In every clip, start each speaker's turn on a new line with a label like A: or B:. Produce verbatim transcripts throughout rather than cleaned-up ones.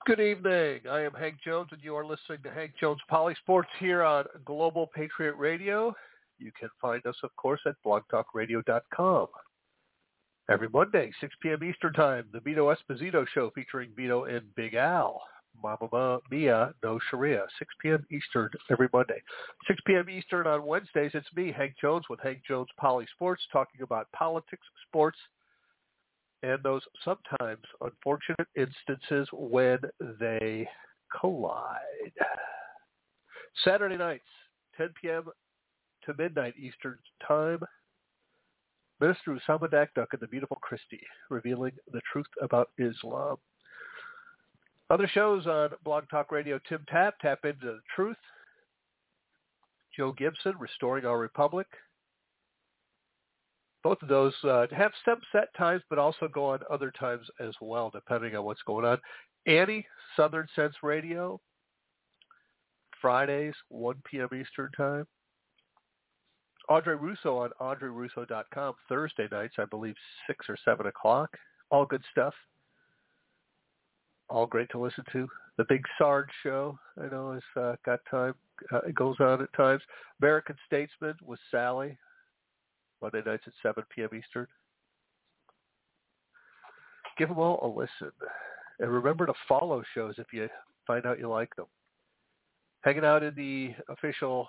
A: Good evening. I am Hank Jones, and you are listening to Hank Jones Polysports here on Global Patriot Radio. You can find us, of course, at blog talk radio dot com. Every Monday, six p.m. Eastern Time, the Vito Esposito Show featuring Vito and Big Al. Mamma Mia, no Sharia, six p.m. Eastern every Monday. six p.m. Eastern on Wednesdays, it's me, Hank Jones, with Hank Jones Polysports, talking about politics, sports, and those sometimes unfortunate instances when they collide. Saturday nights, ten p.m. to midnight Eastern Time, Minister Usama Dakduk and the beautiful Christy, revealing the truth about Islam. Other shows on Blog Talk Radio, Tim Tapp, Tap Into the Truth. Joe Gibson, Restoring Our Republic. Both of those uh, have some set times, but also go on other times as well, depending on what's going on. Annie, Southern Sense Radio, Fridays, one p.m. Eastern Time. Audrey Russo on audrey russo dot com, Thursday nights, I believe, six or seven o'clock. All good stuff. All great to listen to. The Big Sarge Show, I know, has uh, got time. Uh, it goes on at times. American Statesman with Sally, Monday nights at seven p.m. Eastern. Give them all a listen. And remember to follow shows if you find out you like them. Hanging out in the official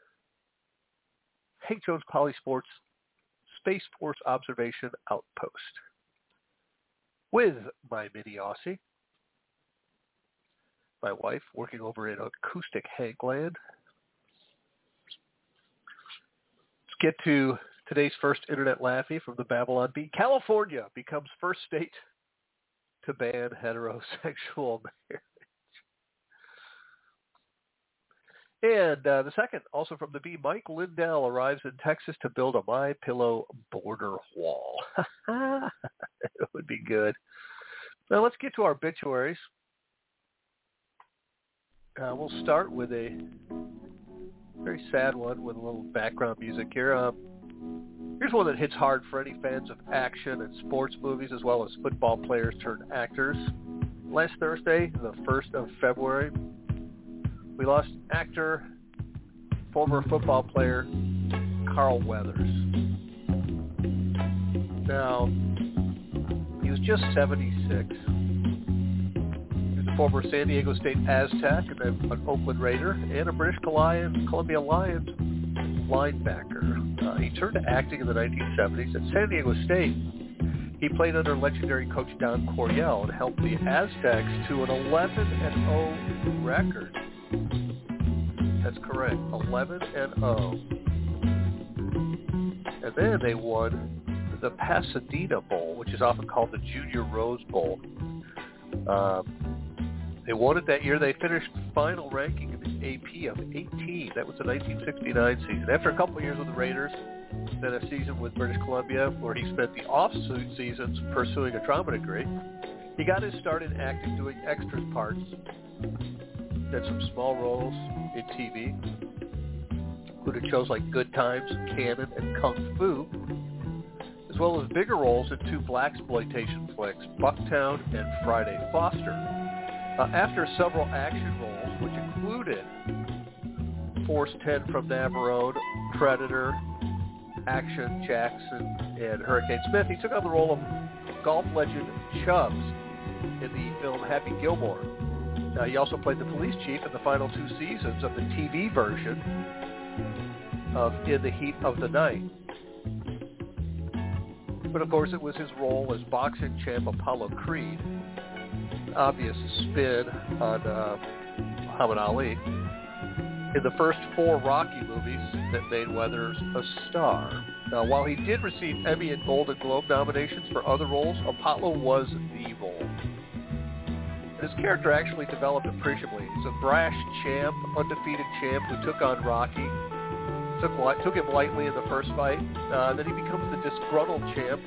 A: Hank Jones Polysports Space Force Observation Outpost with my mini Aussie, my wife, working over in acoustic Hankland. Let's get to today's first Internet Laffy from the Babylon Bee. California becomes first state to ban heterosexual marriage. And uh, the second, also from the Bee, Mike Lindell arrives in Texas to build a MyPillow border wall. It would be good. Now let's get to our obituaries. Uh, we'll start with a very sad one with a little background music here. Uh, here's one that hits hard for any fans of action and sports movies, as well as football players turned actors. Last Thursday, the first of February, we lost actor, former football player, Carl Weathers. Now, he was just seventy-six. He was a former San Diego State Aztec and then an Oakland Raider and a British Columbia Lions linebacker. Uh, he turned to acting in the nineteen seventies at San Diego State. He played under legendary coach Don Coryell and helped the Aztecs to an eleven and oh record. That's correct, eleven and oh. And then they won the Pasadena Bowl, which is often called the Junior Rose Bowl. Um, they won it that year. They finished final ranking in the A P of eighteen. That was the nineteen sixty-nine season. After a couple of years with the Raiders, then a season with British Columbia, where he spent the off-seasons pursuing a drama degree, he got his start in acting, doing extras parts. Did some small roles in T V, including shows like Good Times, Cannon, and Kung Fu, as well as bigger roles in two blaxploitation flicks, Bucktown and Friday Foster. Uh, after several action roles, which included Force ten from Navarone, Predator, Action Jackson, and Hurricane Smith, he took on the role of golf legend Chubbs in the film Happy Gilmore. Uh, he also played the police chief in the final two seasons of the T V version of In the Heat of the Night. But of course, it was his role as boxing champ Apollo Creed, obvious spin on uh, Muhammad Ali, in the first four Rocky movies that made Weathers a star. Now, while he did receive Emmy and Golden Globe nominations for other roles, Apollo was the role. His character actually developed appreciably. He's a brash champ, undefeated champ who took on Rocky, took took him lightly in the first fight. Uh, then he becomes the disgruntled champ,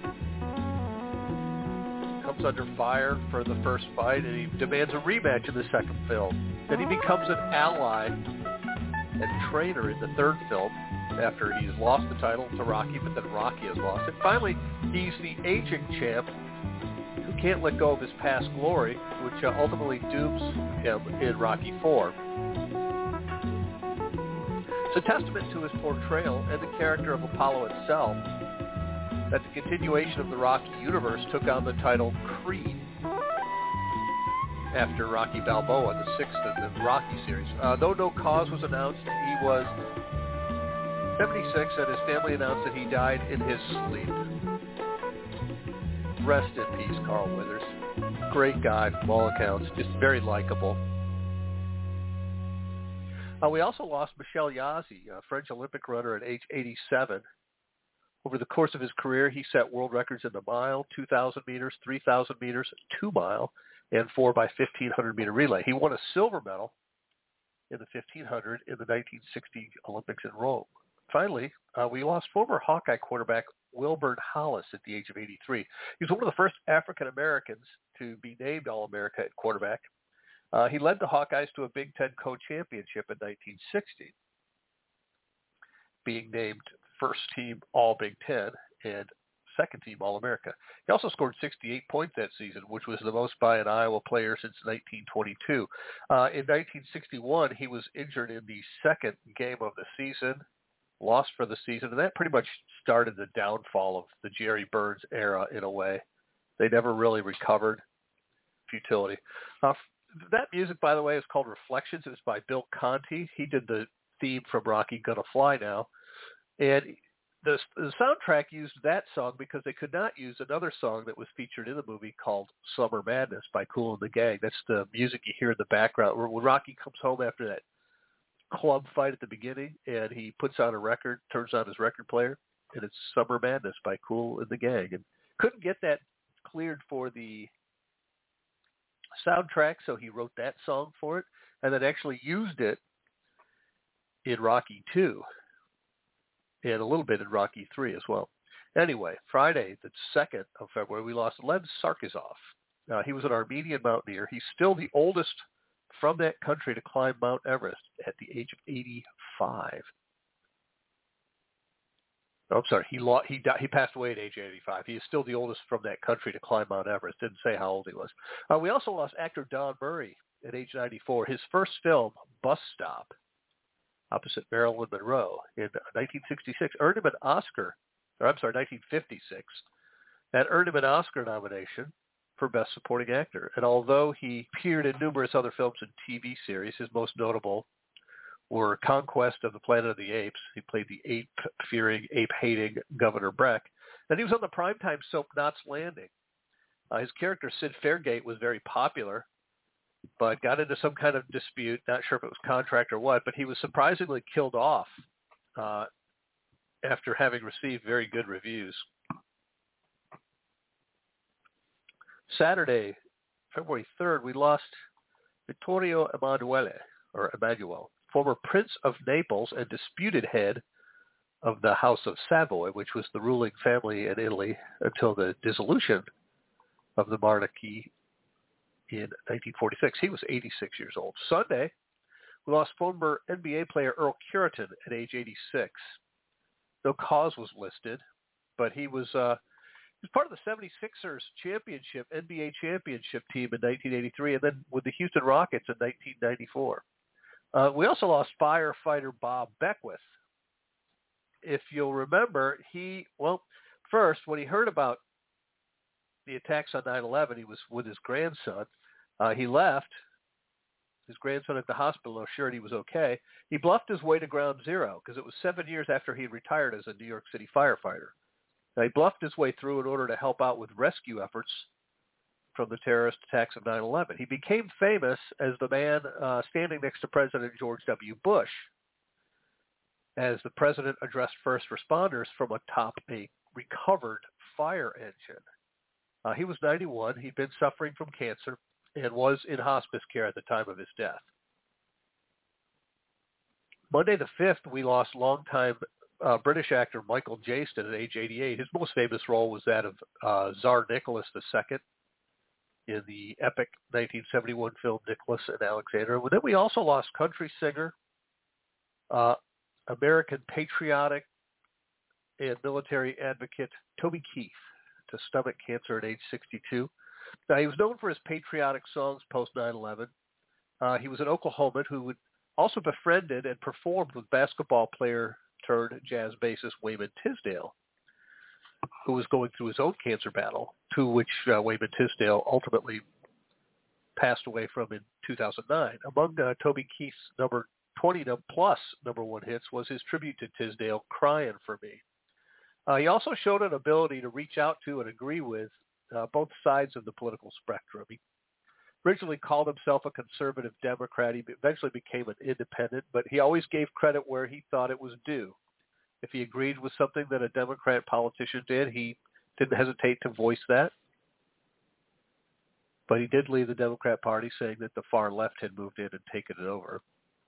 A: comes under fire for the first fight, and he demands a rematch in the second film. Then he becomes an ally and trainer in the third film after he's lost the title to Rocky, but then Rocky has lost it. Finally, he's the aging champ who can't let go of his past glory, which uh, ultimately dooms him in Rocky four. It's a testament to his portrayal and the character of Apollo itself that the continuation of the Rocky universe took on the title Creed after Rocky Balboa, the sixth in the Rocky series. Uh, though no cause was announced, he was seventy-six, and his family announced that he died in his sleep. Rest in peace, Carl Weathers. Great guy from all accounts, just very likable. Uh, we also lost Michel Yazzie, a French Olympic runner at age eighty-seven. Over the course of his career, he set world records in the mile, two thousand meters, three thousand meters, two mile, and four by fifteen hundred meter relay. He won a silver medal in the fifteen hundred in the nineteen sixty Olympics in Rome. Finally, uh, we lost former Hawkeye quarterback Wilburn Hollis at the age of eighty-three. He was one of the first African Americans to be named All-America at quarterback. Uh, he led the Hawkeyes to a Big Ten co-championship in nineteen sixty, being named first team All-Big Ten and second team All-America. He also scored sixty-eight points that season, which was the most by an Iowa player since nineteen twenty-two. Uh, in nineteen sixty-one, he was injured in the second game of the season, lost for the season, and that pretty much started the downfall of the Jerry Burns era in a way. They never really recovered. Futility. Uh, that music, by the way, is called Reflections. It was by Bill Conti. He did the theme from Rocky Gonna Fly Now. And the, the soundtrack used that song because they could not use another song that was featured in the movie called Summer Madness by Kool and the Gang. That's the music you hear in the background. When Rocky comes home after that club fight at the beginning and he puts on a record, turns on his record player, and it's Summer Madness by Kool and the Gang. And couldn't get that cleared for the soundtrack, so he wrote that song for it and then actually used it in Rocky two. And a little bit in Rocky three as well. Anyway, Friday, the second of February, we lost Lev Sarkisov. Uh, he was an Armenian mountaineer. He's still the oldest from that country to climb Mount Everest at the age of eighty-five. Oh, I'm sorry, he lost, he died, he passed away at age eighty-five. He is still the oldest from that country to climb Mount Everest. Didn't say how old he was. Uh, we also lost actor Don Murray at age ninety-four. His first film, Bus Stop, opposite Marilyn Monroe in nineteen sixty-six, earned him an Oscar, or I'm sorry, nineteen fifty-six, that earned him an Oscar nomination for Best Supporting Actor. And although he appeared in numerous other films and T V series, his most notable were Conquest of the Planet of the Apes. He played the ape-fearing, ape-hating Governor Breck. Then he was on the primetime soap Knots Landing. Uh, his character, Sid Fairgate, was very popular, but got into some kind of dispute, not sure if it was contract or what, but he was surprisingly killed off uh, after having received very good reviews. Saturday, February third, we lost Vittorio Emanuele, or Emmanuel, former Prince of Naples and disputed head of the House of Savoy, which was the ruling family in Italy until the dissolution of the monarchy in nineteen forty-six. He was eighty-six years old. Sunday, we lost former N B A player Earl Cureton at age eighty-six. No cause was listed, but he was uh, he was part of the seventy-sixers championship, N B A championship team in nineteen eighty-three, and then with the Houston Rockets in nineteen ninety-four. Uh, we also lost firefighter Bob Beckwith. If you'll remember, he, well, first, when he heard about the attacks on nine eleven, he was with his grandson. Uh, he left his grandson at the hospital, assured he was okay. He bluffed his way to ground zero because it was seven years after he retired as a New York City firefighter. Now, he bluffed his way through in order to help out with rescue efforts from the terrorist attacks of nine eleven. He became famous as the man uh, standing next to President George W. Bush as the president addressed first responders from atop a recovered fire engine. Uh, he was ninety-one. He'd been suffering from cancer and was in hospice care at the time of his death. Monday the fifth, we lost longtime uh, British actor Michael Jaston at age eighty-eight. His most famous role was that of uh, Tsar Nicholas the Second in the epic nineteen seventy-one film Nicholas and Alexander. And then we also lost country singer, uh, American patriotic and military advocate Toby Keith to stomach cancer at age sixty-two. Now, he was known for his patriotic songs post nine eleven. Uh, he was an Oklahoman who would also befriended and performed with basketball player turned jazz bassist Wayman Tisdale, who was going through his own cancer battle, to which uh, Wayman Tisdale ultimately passed away from in two thousand nine. Among uh, Toby Keith's number twenty plus number one hits was his tribute to Tisdale, "Crying for Me." Uh, he also showed an ability to reach out to and agree with uh, both sides of the political spectrum. He originally called himself a conservative Democrat. He eventually became an independent, but he always gave credit where he thought it was due. If he agreed with something that a Democrat politician did, he didn't hesitate to voice that. But he did leave the Democrat Party, saying that the far left had moved in and taken it over.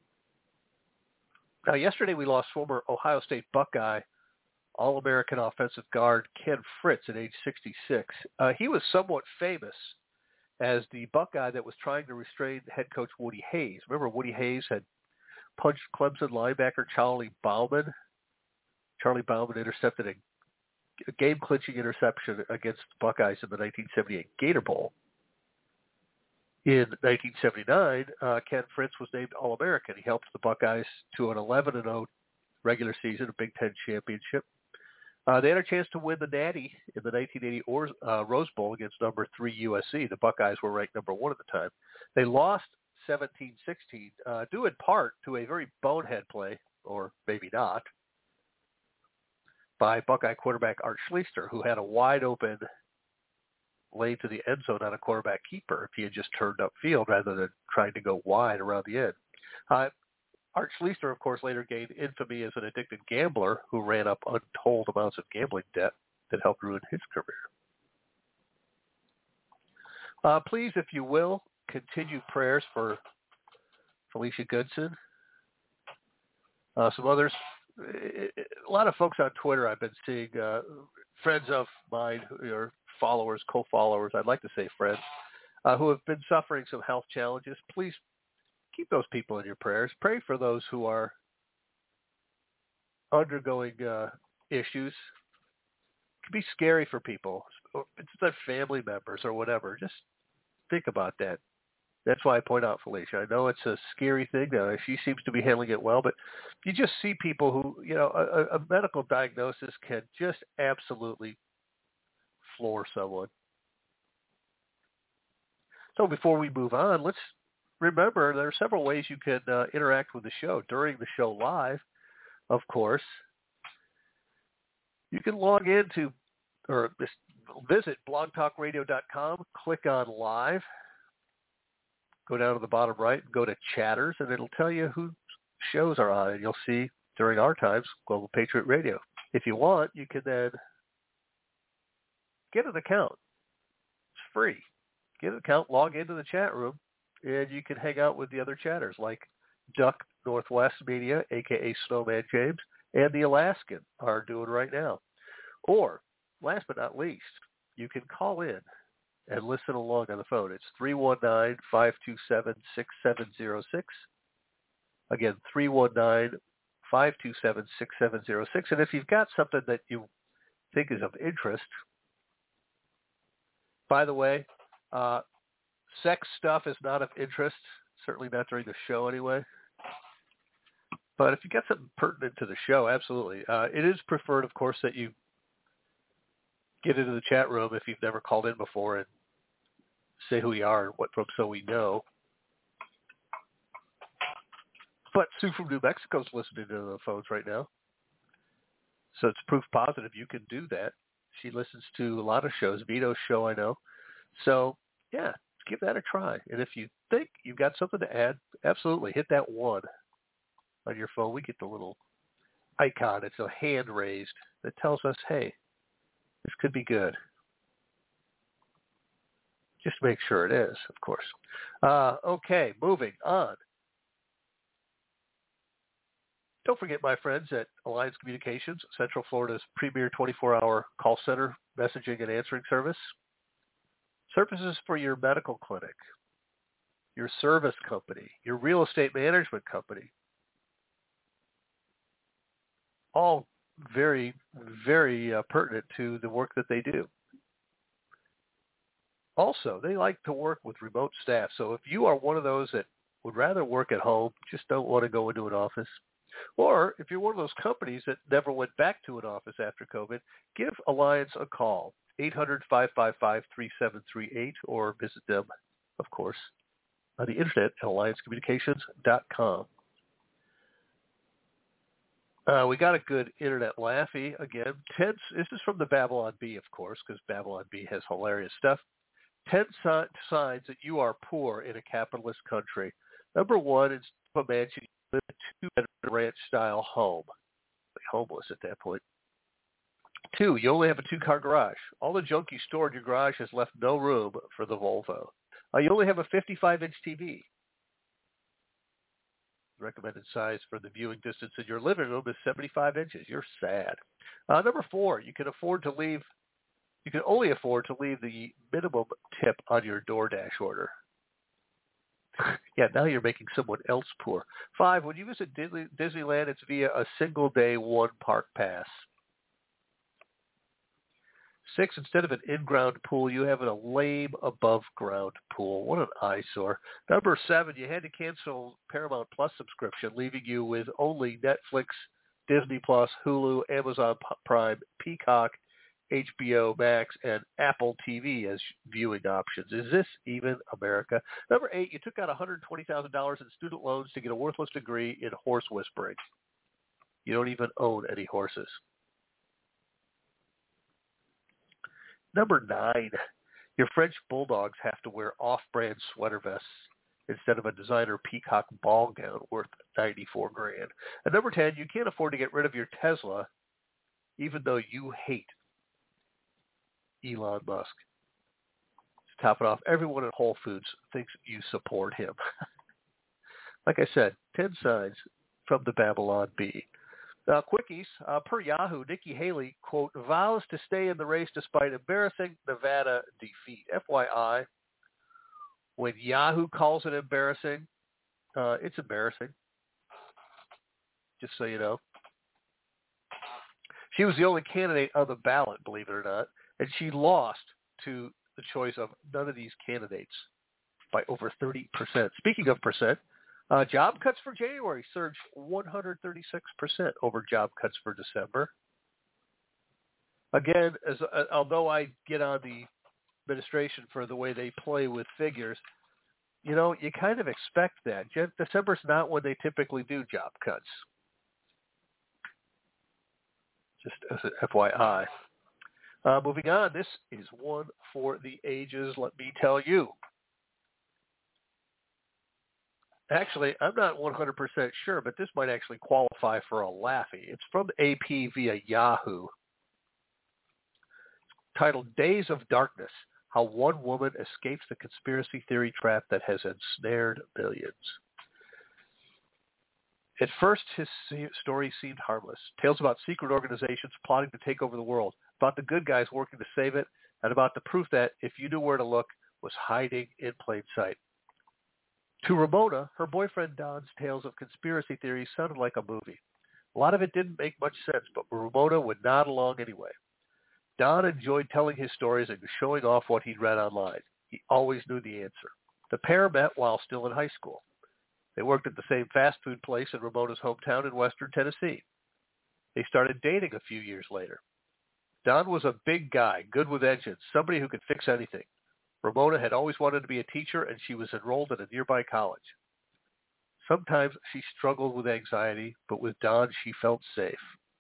A: Now, yesterday we lost former Ohio State Buckeye All-American offensive guard Ken Fritz at age sixty-six. Uh, he was somewhat famous as the Buckeye that was trying to restrain head coach Woody Hayes. Remember, Woody Hayes had punched Clemson linebacker Charlie Bauman. Charlie Bauman intercepted a, a game-clinching interception against the Buckeyes in the nineteen seventy-eight Gator Bowl. In nineteen seventy-nine, uh, Ken Fritz was named All-American. He helped the Buckeyes to an eleven and oh regular season, a Big Ten championship. Uh, they had a chance to win the Natty in the nineteen eighty or, uh, Rose Bowl against number three U S C. The Buckeyes were ranked number one at the time. They lost seventeen sixteen, uh, due in part to a very bonehead play, or maybe not, by Buckeye quarterback Art Schlichter, who had a wide-open lane to the end zone on a quarterback keeper if he had just turned upfield rather than trying to go wide around the end. Uh, Art Schlichter, of course, later gained infamy as an addicted gambler who ran up untold amounts of gambling debt that helped ruin his career. Uh, please, if you will, continue prayers for Felicia Goodson. Uh, some others, a lot of folks on Twitter I've been seeing, uh, friends of mine, or followers, co-followers, I'd like to say friends, uh, who have been suffering some health challenges. Please keep those people in your prayers. Pray for those who are undergoing uh, issues. It can be scary for people. It's their family members or whatever. Just think about that. That's why I point out Felicia. I know it's a scary thing. Now, she seems to be handling it well, but you just see people who, you know, a, a medical diagnosis can just absolutely floor someone. So before we move on, let's remember there are several ways you can uh, interact with the show. During the show live, of course, you can log into or visit blog talk radio dot com, click on live, go down to the bottom right and go to chatters, and it'll tell you who shows are on, and you'll see during our times Global Patriot Radio. If you want, you can then get an account. It's free. Get an account, log into the chat room, and you can hang out with the other chatters like Duck Northwest Media, a k a. Snowman James, and the Alaskan are doing right now. Or, last but not least, you can call in and listen along on the phone. It's three one nine, five two seven, six seven zero six. Again, three one nine, five two seven, six seven zero six. And if you've got something that you think is of interest, by the way, uh, sex stuff is not of interest, certainly not during the show anyway. But if you got something pertinent to the show, absolutely. Uh, it is preferred, of course, that you get into the chat room if you've never called in before and say who you are and what from, so we know. But Sue from New Mexico is listening to the phones right now. So it's proof positive you can do that. She listens to a lot of shows, Vito's show, I know. So, yeah, give that a try. And if you think you've got something to add, absolutely, hit that one on your phone. We get the little icon. It's a hand raised that tells us, hey, this could be good. Just make sure it is, of course. Uh, okay, moving on. Don't forget, my friends, at Alliance Communications, Central Florida's premier twenty-four hour call center messaging and answering service. Services for your medical clinic, your service company, your real estate management company. All very, very uh, pertinent to the work that they do. Also, they like to work with remote staff. So if you are one of those that would rather work at home, just don't want to go into an office, or if you're one of those companies that never went back to an office after COVID, give Alliance a call, eight hundred, five five five, three seven three eight, or visit them, of course, on the internet at alliance communications dot com. Uh, we got a good internet laughy again. Ten, this is from the Babylon Bee, of course, because Babylon Bee has hilarious stuff. Ten si- signs that you are poor in a capitalist country. Number one is a mansion, you live in a two-bedroom ranch-style home. You're homeless at that point. Two, you only have a two-car garage. All the junk you store in your garage has left no room for the Volvo. Uh, you only have a fifty-five inch T V. Recommended size for the viewing distance in your living room is seventy-five inches. You're sad. Uh, number four, you can afford to leave. You can only afford to leave the minimum tip on your DoorDash order. Yeah, now you're making someone else poor. Five, when you visit Disney, Disneyland, it's via a single-day one-park pass. Six, instead of an in-ground pool, you have a lame above-ground pool. What an eyesore. Number seven, you had to cancel Paramount Plus subscription, leaving you with only Netflix, Disney Plus, Hulu, Amazon Prime, Peacock, H B O Max, and Apple T V as viewing options. Is this even America? Number eight, you took out one hundred twenty thousand dollars in student loans to get a worthless degree in horse whispering. You don't even own any horses. Number nine, your French bulldogs have to wear off-brand sweater vests instead of a designer peacock ball gown worth ninety-four grand. And number ten, you can't afford to get rid of your Tesla even though you hate Elon Musk. To top it off, everyone at Whole Foods thinks you support him. Like I said, ten signs from the Babylon Bee. Uh, quickies, uh, per Yahoo, Nikki Haley, quote, vows to stay in the race despite embarrassing Nevada defeat. F Y I, when Yahoo calls it embarrassing, uh, it's embarrassing. Just so you know. She was the only candidate on the ballot, believe it or not, and she lost to the choice of none of these candidates by over thirty percent. Speaking of percent, Uh, job cuts for January surged one hundred thirty-six percent over job cuts for December. Again, as uh, although I get on the administration for the way they play with figures, you know, you kind of expect that. December's not when they typically do job cuts. Just as an F Y I. Uh, moving on, this is one for the ages, let me tell you. Actually, I'm not one hundred percent sure, but this might actually qualify for a laughy. It's from A P via Yahoo. It's titled Days of Darkness, How One Woman Escapes the Conspiracy Theory Trap That Has Ensnared Millions. At first, his story seemed harmless. Tales about secret organizations plotting to take over the world, about the good guys working to save it, and about the proof that, if you knew where to look, was hiding in plain sight. To Ramona, her boyfriend Don's tales of conspiracy theories sounded like a movie. A lot of it didn't make much sense, but Ramona would nod along anyway. Don enjoyed telling his stories and showing off what he'd read online. He always knew the answer. The pair met while still in high school. They worked at the same fast food place in Ramona's hometown in western Tennessee. They started dating a few years later. Don was a big guy, good with engines, somebody who could fix anything. Ramona had always wanted to be a teacher, and she was enrolled at a nearby college. Sometimes she struggled with anxiety, but with Don, she felt safe.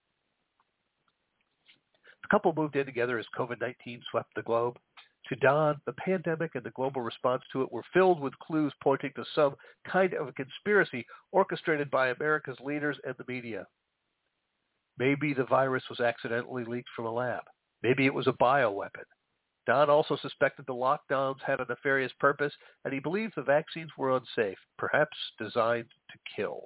A: The couple moved in together as COVID nineteen swept the globe. To Don, the pandemic and the global response to it were filled with clues pointing to some kind of a conspiracy orchestrated by America's leaders and the media. Maybe the virus was accidentally leaked from a lab. Maybe it was a bioweapon. Don also suspected the lockdowns had a nefarious purpose, and he believed the vaccines were unsafe, perhaps designed to kill.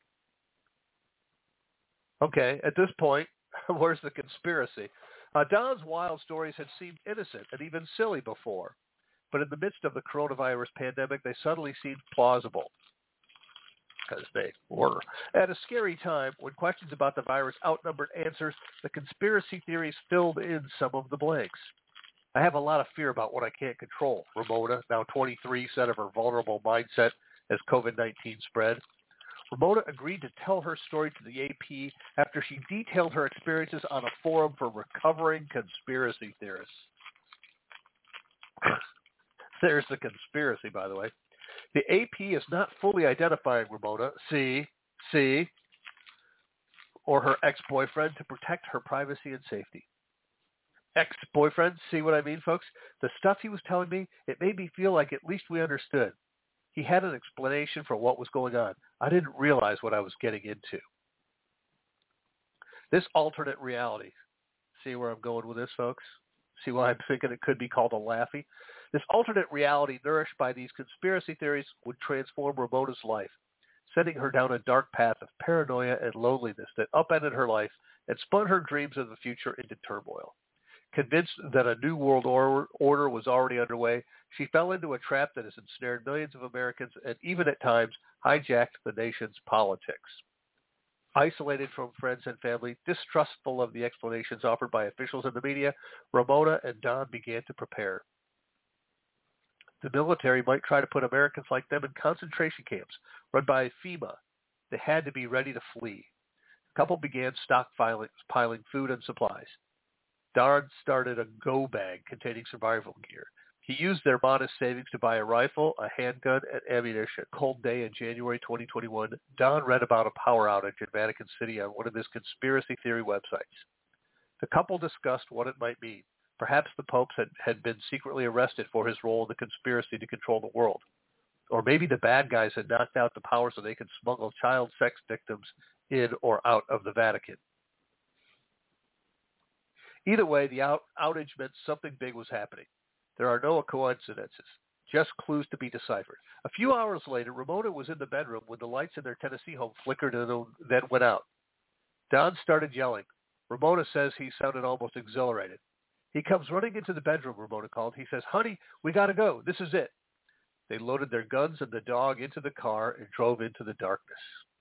A: Okay, at this point, where's the conspiracy? Uh, Don's wild stories had seemed innocent and even silly before, but in the midst of the coronavirus pandemic, they suddenly seemed plausible, because they were. At a scary time, when questions about the virus outnumbered answers, the conspiracy theories filled in some of the blanks. I have a lot of fear about what I can't control, Ramona, now twenty-three, said of her vulnerable mindset as COVID nineteen spread. Ramona agreed to tell her story to the A P after she detailed her experiences on a forum for recovering conspiracy theorists. There's the conspiracy, by the way. The A P is not fully identifying Ramona, C, C, or her ex-boyfriend to protect her privacy and safety. Ex-boyfriend, see what I mean, folks? The stuff he was telling me, it made me feel like at least we understood. He had an explanation for what was going on. I didn't realize what I was getting into. This alternate reality, see where I'm going with this, folks? See why I'm thinking it could be called a Laffy? This alternate reality nourished by these conspiracy theories would transform Ramona's life, sending her down a dark path of paranoia and loneliness that upended her life and spun her dreams of the future into turmoil. Convinced that a new world order was already underway, she fell into a trap that has ensnared millions of Americans and even at times hijacked the nation's politics. Isolated from friends and family, distrustful of the explanations offered by officials in the media, Ramona and Don began to prepare. The military might try to put Americans like them in concentration camps run by FEMA. They had to be ready to flee. The couple began stockpiling piling food and supplies. Don started a go bag containing survival gear. He used their modest savings to buy a rifle, a handgun, and ammunition. Cold day in January twenty twenty-one, Don read about a power outage in Vatican City on one of his conspiracy theory websites. The couple discussed what it might mean. Perhaps the Pope had, had been secretly arrested for his role in the conspiracy to control the world. Or maybe the bad guys had knocked out the power so they could smuggle child sex victims in or out of the Vatican. Either way, the out- outage meant something big was happening. There are no coincidences, just clues to be deciphered. A few hours later, Ramona was in the bedroom when the lights in their Tennessee home flickered and then went out. Don started yelling. Ramona says he sounded almost exhilarated. He comes running into the bedroom, Ramona called. He says, "Honey, we got to go. This is it." They loaded their guns and the dog into the car and drove into the darkness.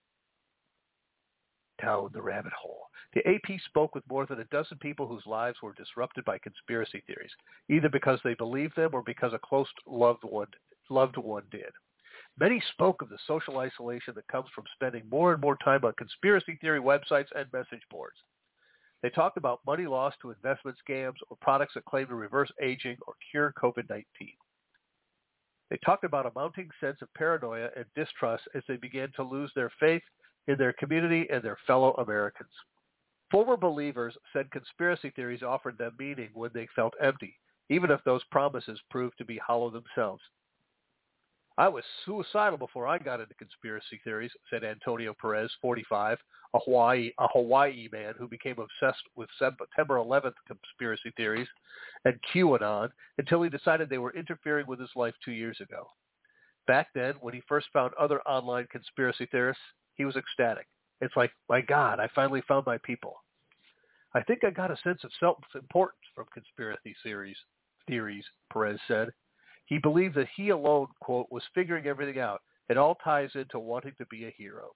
A: Down the rabbit hole. The A P spoke with more than a dozen people whose lives were disrupted by conspiracy theories, either because they believed them or because a close loved one, loved one did. Many spoke of the social isolation that comes from spending more and more time on conspiracy theory websites and message boards. They talked about money lost to investment scams or products that claim to reverse aging or cure COVID nineteen. They talked about a mounting sense of paranoia and distrust as they began to lose their faith in their community and their fellow Americans. Former believers said conspiracy theories offered them meaning when they felt empty, even if those promises proved to be hollow themselves. "I was suicidal before I got into conspiracy theories," said Antonio Perez, forty-five, a Hawaii, a Hawaii man who became obsessed with September eleventh conspiracy theories and QAnon until he decided they were interfering with his life two years ago. Back then, when he first found other online conspiracy theorists, he was ecstatic. It's like, my God, I finally found my people. "I think I got a sense of self-importance from conspiracy theories, theories, Perez said. He believed that he alone, quote, was figuring everything out. It all ties into wanting to be a hero.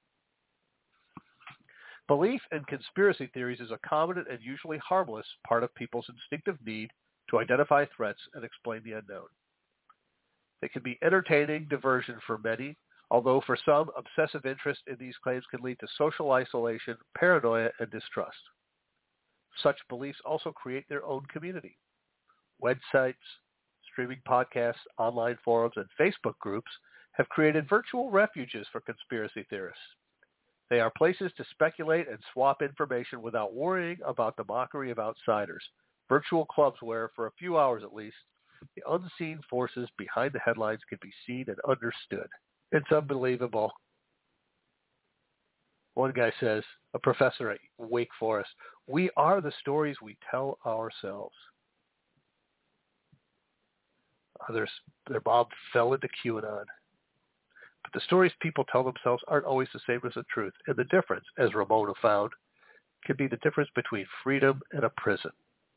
A: Belief in conspiracy theories is a common and usually harmless part of people's instinctive need to identify threats and explain the unknown. They can be entertaining diversion for many, although for some, obsessive interest in these claims can lead to social isolation, paranoia, and distrust. Such beliefs also create their own community. Websites, streaming podcasts, online forums, and Facebook groups have created virtual refuges for conspiracy theorists. They are places to speculate and swap information without worrying about the mockery of outsiders. Virtual clubs where, for a few hours at least, the unseen forces behind the headlines can be seen and understood. It's unbelievable. One guy says, a professor at Wake Forest, "We are the stories we tell ourselves." Others, their Bob fell into QAnon. But the stories people tell themselves aren't always the same as the truth. And the difference, as Ramona found, can be the difference between freedom and a prison.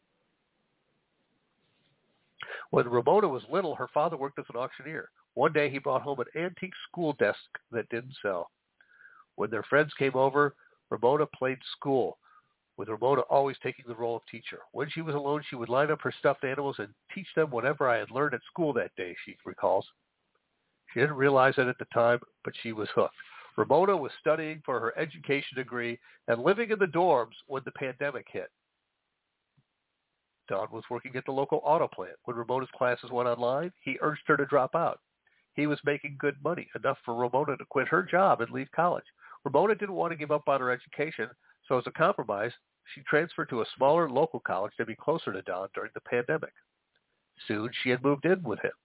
A: When Ramona was little, her father worked as an auctioneer. One day he brought home an antique school desk that didn't sell. When their friends came over, Ramona played school, with Ramona always taking the role of teacher. When she was alone, she would line up her stuffed animals and teach them whatever I had learned at school that day, she recalls. She didn't realize it at the time, but she was hooked. Ramona was studying for her education degree and living in the dorms when the pandemic hit. Don was working at the local auto plant. When Ramona's classes went online, he urged her to drop out. He was making good money, enough for Ramona to quit her job and leave college. Ramona didn't want to give up on her education, so as a compromise, she transferred to a smaller local college to be closer to Don during the pandemic. Soon, she had moved in with him.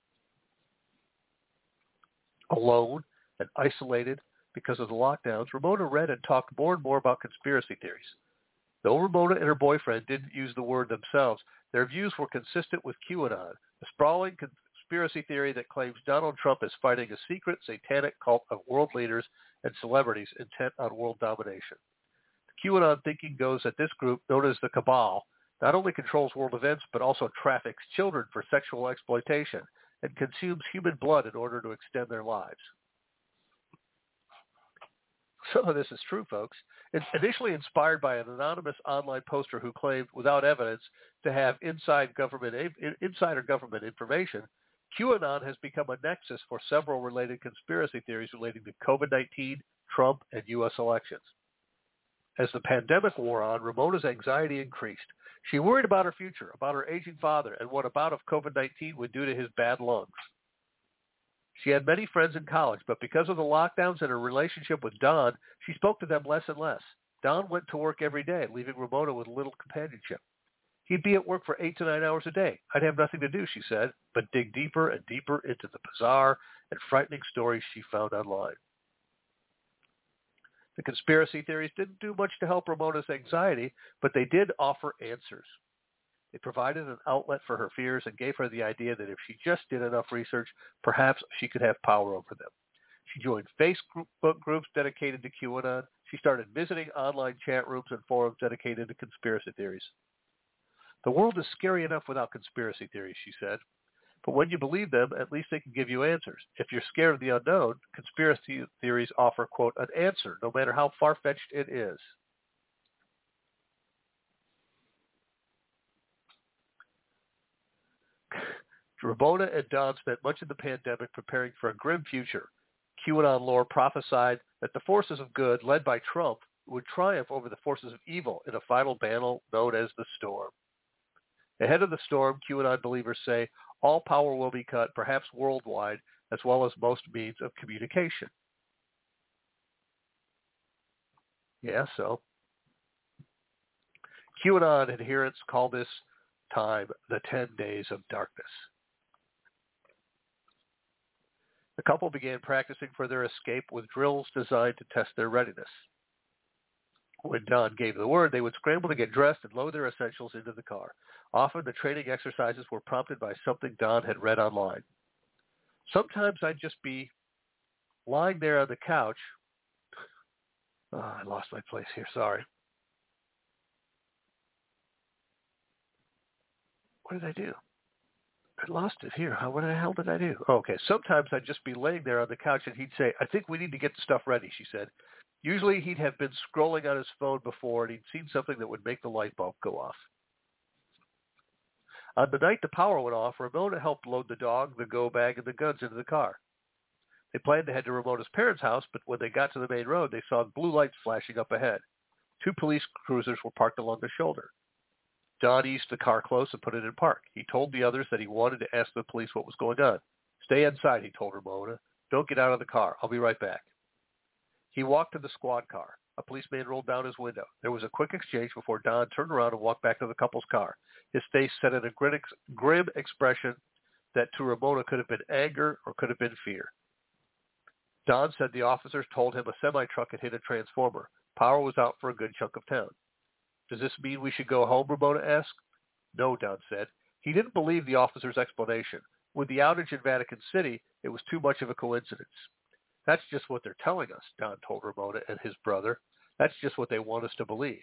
A: Alone and isolated because of the lockdowns, Ramona read and talked more and more about conspiracy theories. Though Ramona and her boyfriend didn't use the word themselves, their views were consistent with QAnon, a sprawling conspiracy theory that claims Donald Trump is fighting a secret satanic cult of world leaders and celebrities intent on world domination. The QAnon thinking goes that this group, known as the Cabal, not only controls world events but also traffics children for sexual exploitation and consumes human blood in order to extend their lives. Some of this is true, folks. It's initially inspired by an anonymous online poster who claimed, without evidence, to have inside government insider government information. QAnon has become a nexus for several related conspiracy theories relating to COVID nineteen, Trump, and U S elections. As the pandemic wore on, Ramona's anxiety increased. She worried about her future, about her aging father, and what a bout of COVID nineteen would do to his bad lungs. She had many friends in college, but because of the lockdowns and her relationship with Don, she spoke to them less and less. Don went to work every day, leaving Ramona with little companionship. He'd be at work for eight to nine hours a day. I'd have nothing to do, she said, but dig deeper and deeper into the bizarre and frightening stories she found online. The conspiracy theories didn't do much to help Ramona's anxiety, but they did offer answers. They provided an outlet for her fears and gave her the idea that if she just did enough research, perhaps she could have power over them. She joined Facebook groups dedicated to QAnon. She started visiting online chat rooms and forums dedicated to conspiracy theories. The world is scary enough without conspiracy theories, she said. But when you believe them, at least they can give you answers. If you're scared of the unknown, conspiracy theories offer, quote, an answer, no matter how far-fetched it is. Ramona and Don spent much of the pandemic preparing for a grim future. QAnon lore prophesied that the forces of good, led by Trump, would triumph over the forces of evil in a final battle known as the Storm. Ahead of the storm, QAnon believers say all power will be cut, perhaps worldwide, as well as most means of communication. Yeah, so. QAnon adherents call this time the ten days of darkness. The couple began practicing for their escape with drills designed to test their readiness. When Don gave the word, they would scramble to get dressed and load their essentials into the car. Often the training exercises were prompted by something Don had read online. Sometimes I'd just be lying there on the couch. Oh, I lost my place here, sorry. What did I do? I lost it here. How, what the hell did I do? Okay, sometimes I'd just be laying there on the couch and he'd say, I think we need to get the stuff ready, she said. Usually he'd have been scrolling on his phone before and he'd seen something that would make the light bulb go off. On the night the power went off, Ramona helped load the dog, the go bag, and the guns into the car. They planned to head to Ramona's parents' house, but when they got to the main road, they saw blue lights flashing up ahead. Two police cruisers were parked along the shoulder. Don eased the car close and put it in park. He told the others that he wanted to ask the police what was going on. Stay inside, he told Ramona. Don't get out of the car. I'll be right back. He walked to the squad car. A policeman rolled down his window. There was a quick exchange before Don turned around and walked back to the couple's car. His face set in a grim expression that to Ramona could have been anger or could have been fear. Don said the officers told him a semi-truck had hit a transformer. Power was out for a good chunk of town. Does this mean we should go home, Ramona asked. No, Don said. He didn't believe the officer's explanation. With the outage in Vatican City, it was too much of a coincidence. That's just what they're telling us, Don told Ramona and his brother. That's just what they want us to believe.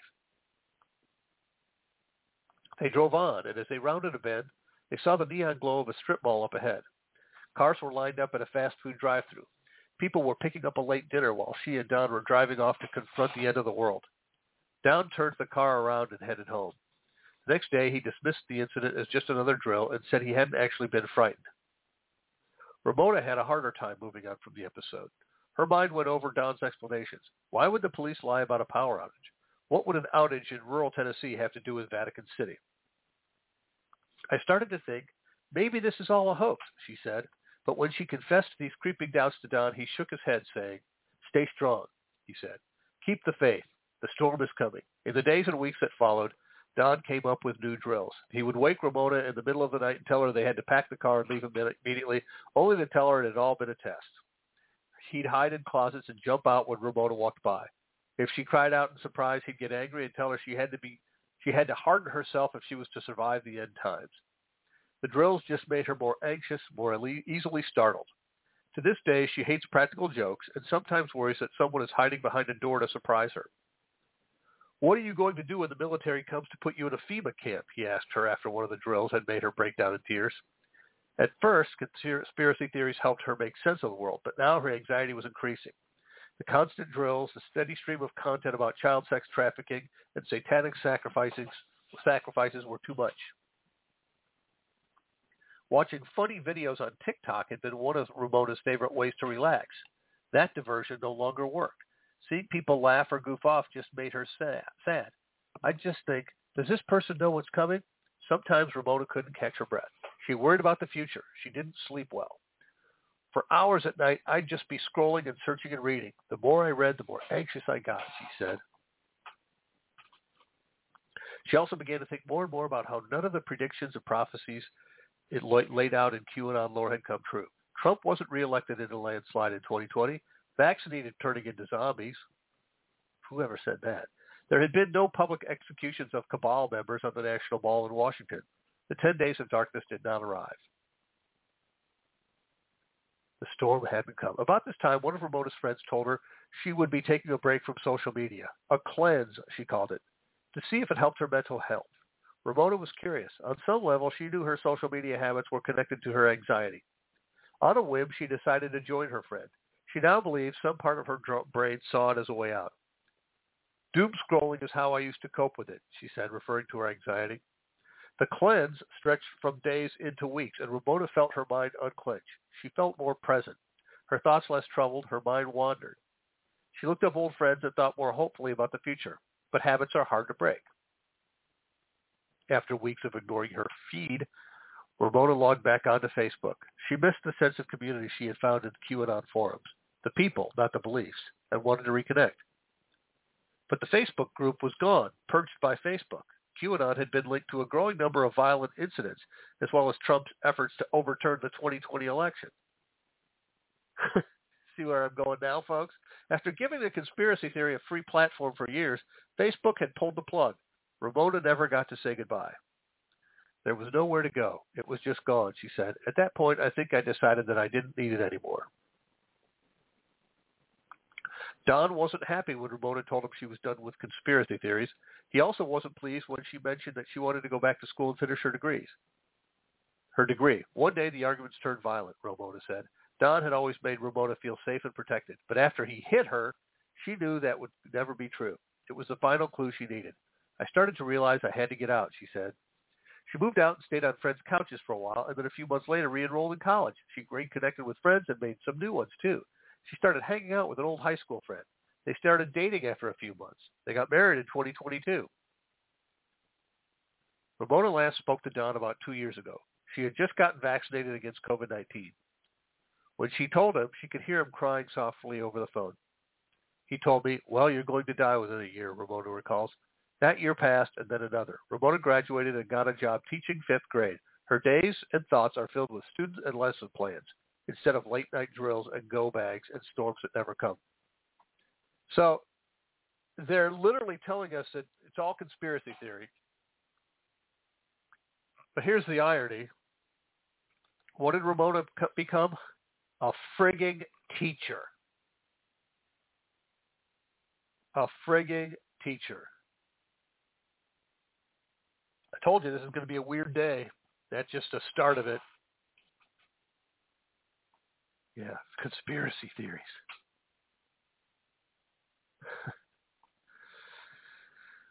A: They drove on, and as they rounded a bend, they saw the neon glow of a strip mall up ahead. Cars were lined up at a fast food drive-thru. People were picking up a late dinner while she and Don were driving off to confront the end of the world. Don turned the car around and headed home. The next day, he dismissed the incident as just another drill and said he hadn't actually been frightened. Ramona had a harder time moving on from the episode. Her mind went over Don's explanations. Why would the police lie about a power outage? What would an outage in rural Tennessee have to do with Vatican City? I started to think, maybe this is all a hoax, she said. But when she confessed these creeping doubts to Don, he shook his head, saying, Stay strong, he said. Keep the faith. The storm is coming. In the days and weeks that followed, Don came up with new drills. He would wake Ramona in the middle of the night and tell her they had to pack the car and leave immediately, only to tell her it had all been a test. He'd hide in closets and jump out when Ramona walked by. If she cried out in surprise, he'd get angry and tell her she had to be, she had to harden herself if she was to survive the end times. The drills just made her more anxious, more easily startled. To this day, she hates practical jokes and sometimes worries that someone is hiding behind a door to surprise her. What are you going to do when the military comes to put you in a FEMA camp? He asked her after one of the drills had made her break down in tears. At first, conspiracy theories helped her make sense of the world, but now her anxiety was increasing. The constant drills, the steady stream of content about child sex trafficking and satanic sacrifices, sacrifices were too much. Watching funny videos on TikTok had been one of Ramona's favorite ways to relax. That diversion no longer worked. Seeing people laugh or goof off just made her sad. I just think, does this person know what's coming? Sometimes Ramona couldn't catch her breath. She worried about the future. She didn't sleep well. For hours at night, I'd just be scrolling and searching and reading. The more I read, the more anxious I got, she said. She also began to think more and more about how none of the predictions and prophecies it laid out in QAnon lore had come true. Trump wasn't reelected in a landslide in twenty twenty. Vaccinated turning into zombies. Whoever said that? There had been no public executions of cabal members on the National Mall in Washington. The ten days of darkness did not arrive. The storm hadn't come. About this time, one of Ramona's friends told her she would be taking a break from social media. A cleanse, she called it, to see if it helped her mental health. Ramona was curious. On some level, she knew her social media habits were connected to her anxiety. On a whim, she decided to join her friend. She now believes some part of her brain saw it as a way out. Doom scrolling is how I used to cope with it, she said, referring to her anxiety. The cleanse stretched from days into weeks, and Ramona felt her mind unclench. She felt more present. Her thoughts less troubled, her mind wandered. She looked up old friends and thought more hopefully about the future. But habits are hard to break. After weeks of ignoring her feed, Ramona logged back onto Facebook. She missed the sense of community she had found in QAnon forums. The people, not the beliefs, and wanted to reconnect. But the Facebook group was gone, purged by Facebook. QAnon had been linked to a growing number of violent incidents, as well as Trump's efforts to overturn the twenty twenty election. See where I'm going now, folks? After giving the conspiracy theory a free platform for years, Facebook had pulled the plug. Ramona never got to say goodbye. There was nowhere to go. It was just gone, she said. At that point, I think I decided that I didn't need it anymore. Don wasn't happy when Ramona told him she was done with conspiracy theories. He also wasn't pleased when she mentioned that she wanted to go back to school and finish her degrees. Her degree. One day the arguments turned violent, Ramona said. Don had always made Ramona feel safe and protected, but after he hit her, she knew that would never be true. It was the final clue she needed. I started to realize I had to get out, she said. She moved out and stayed on friends' couches for a while, and then a few months later re-enrolled in college. She reconnected with friends and made some new ones, too. She started hanging out with an old high school friend. They started dating after a few months. They got married in twenty twenty-two. Ramona last spoke to Don about two years ago. She had just gotten vaccinated against COVID nineteen. When she told him, she could hear him crying softly over the phone. He told me, well, you're going to die within a year, Ramona recalls. That year passed, and then another. Ramona graduated and got a job teaching fifth grade. Her days and thoughts are filled with students and lesson plans, instead of late-night drills and go bags and storms that never come. So they're literally telling us that it's all conspiracy theory. But here's the irony. What did Ramona become? A frigging teacher. A frigging teacher. I told you this is going to be a weird day. That's just the start of it. Yeah, conspiracy theories.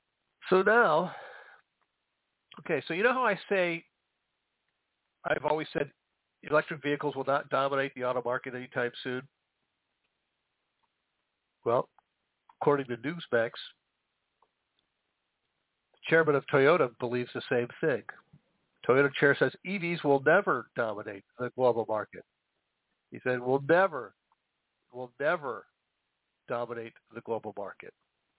A: So now, okay, so you know how I say, I've always said electric vehicles will not dominate the auto market anytime soon? Well, according to Newsmax, the chairman of Toyota believes the same thing. Toyota chair says E Vs will never dominate the global market. He said, we'll never, will never dominate the global market.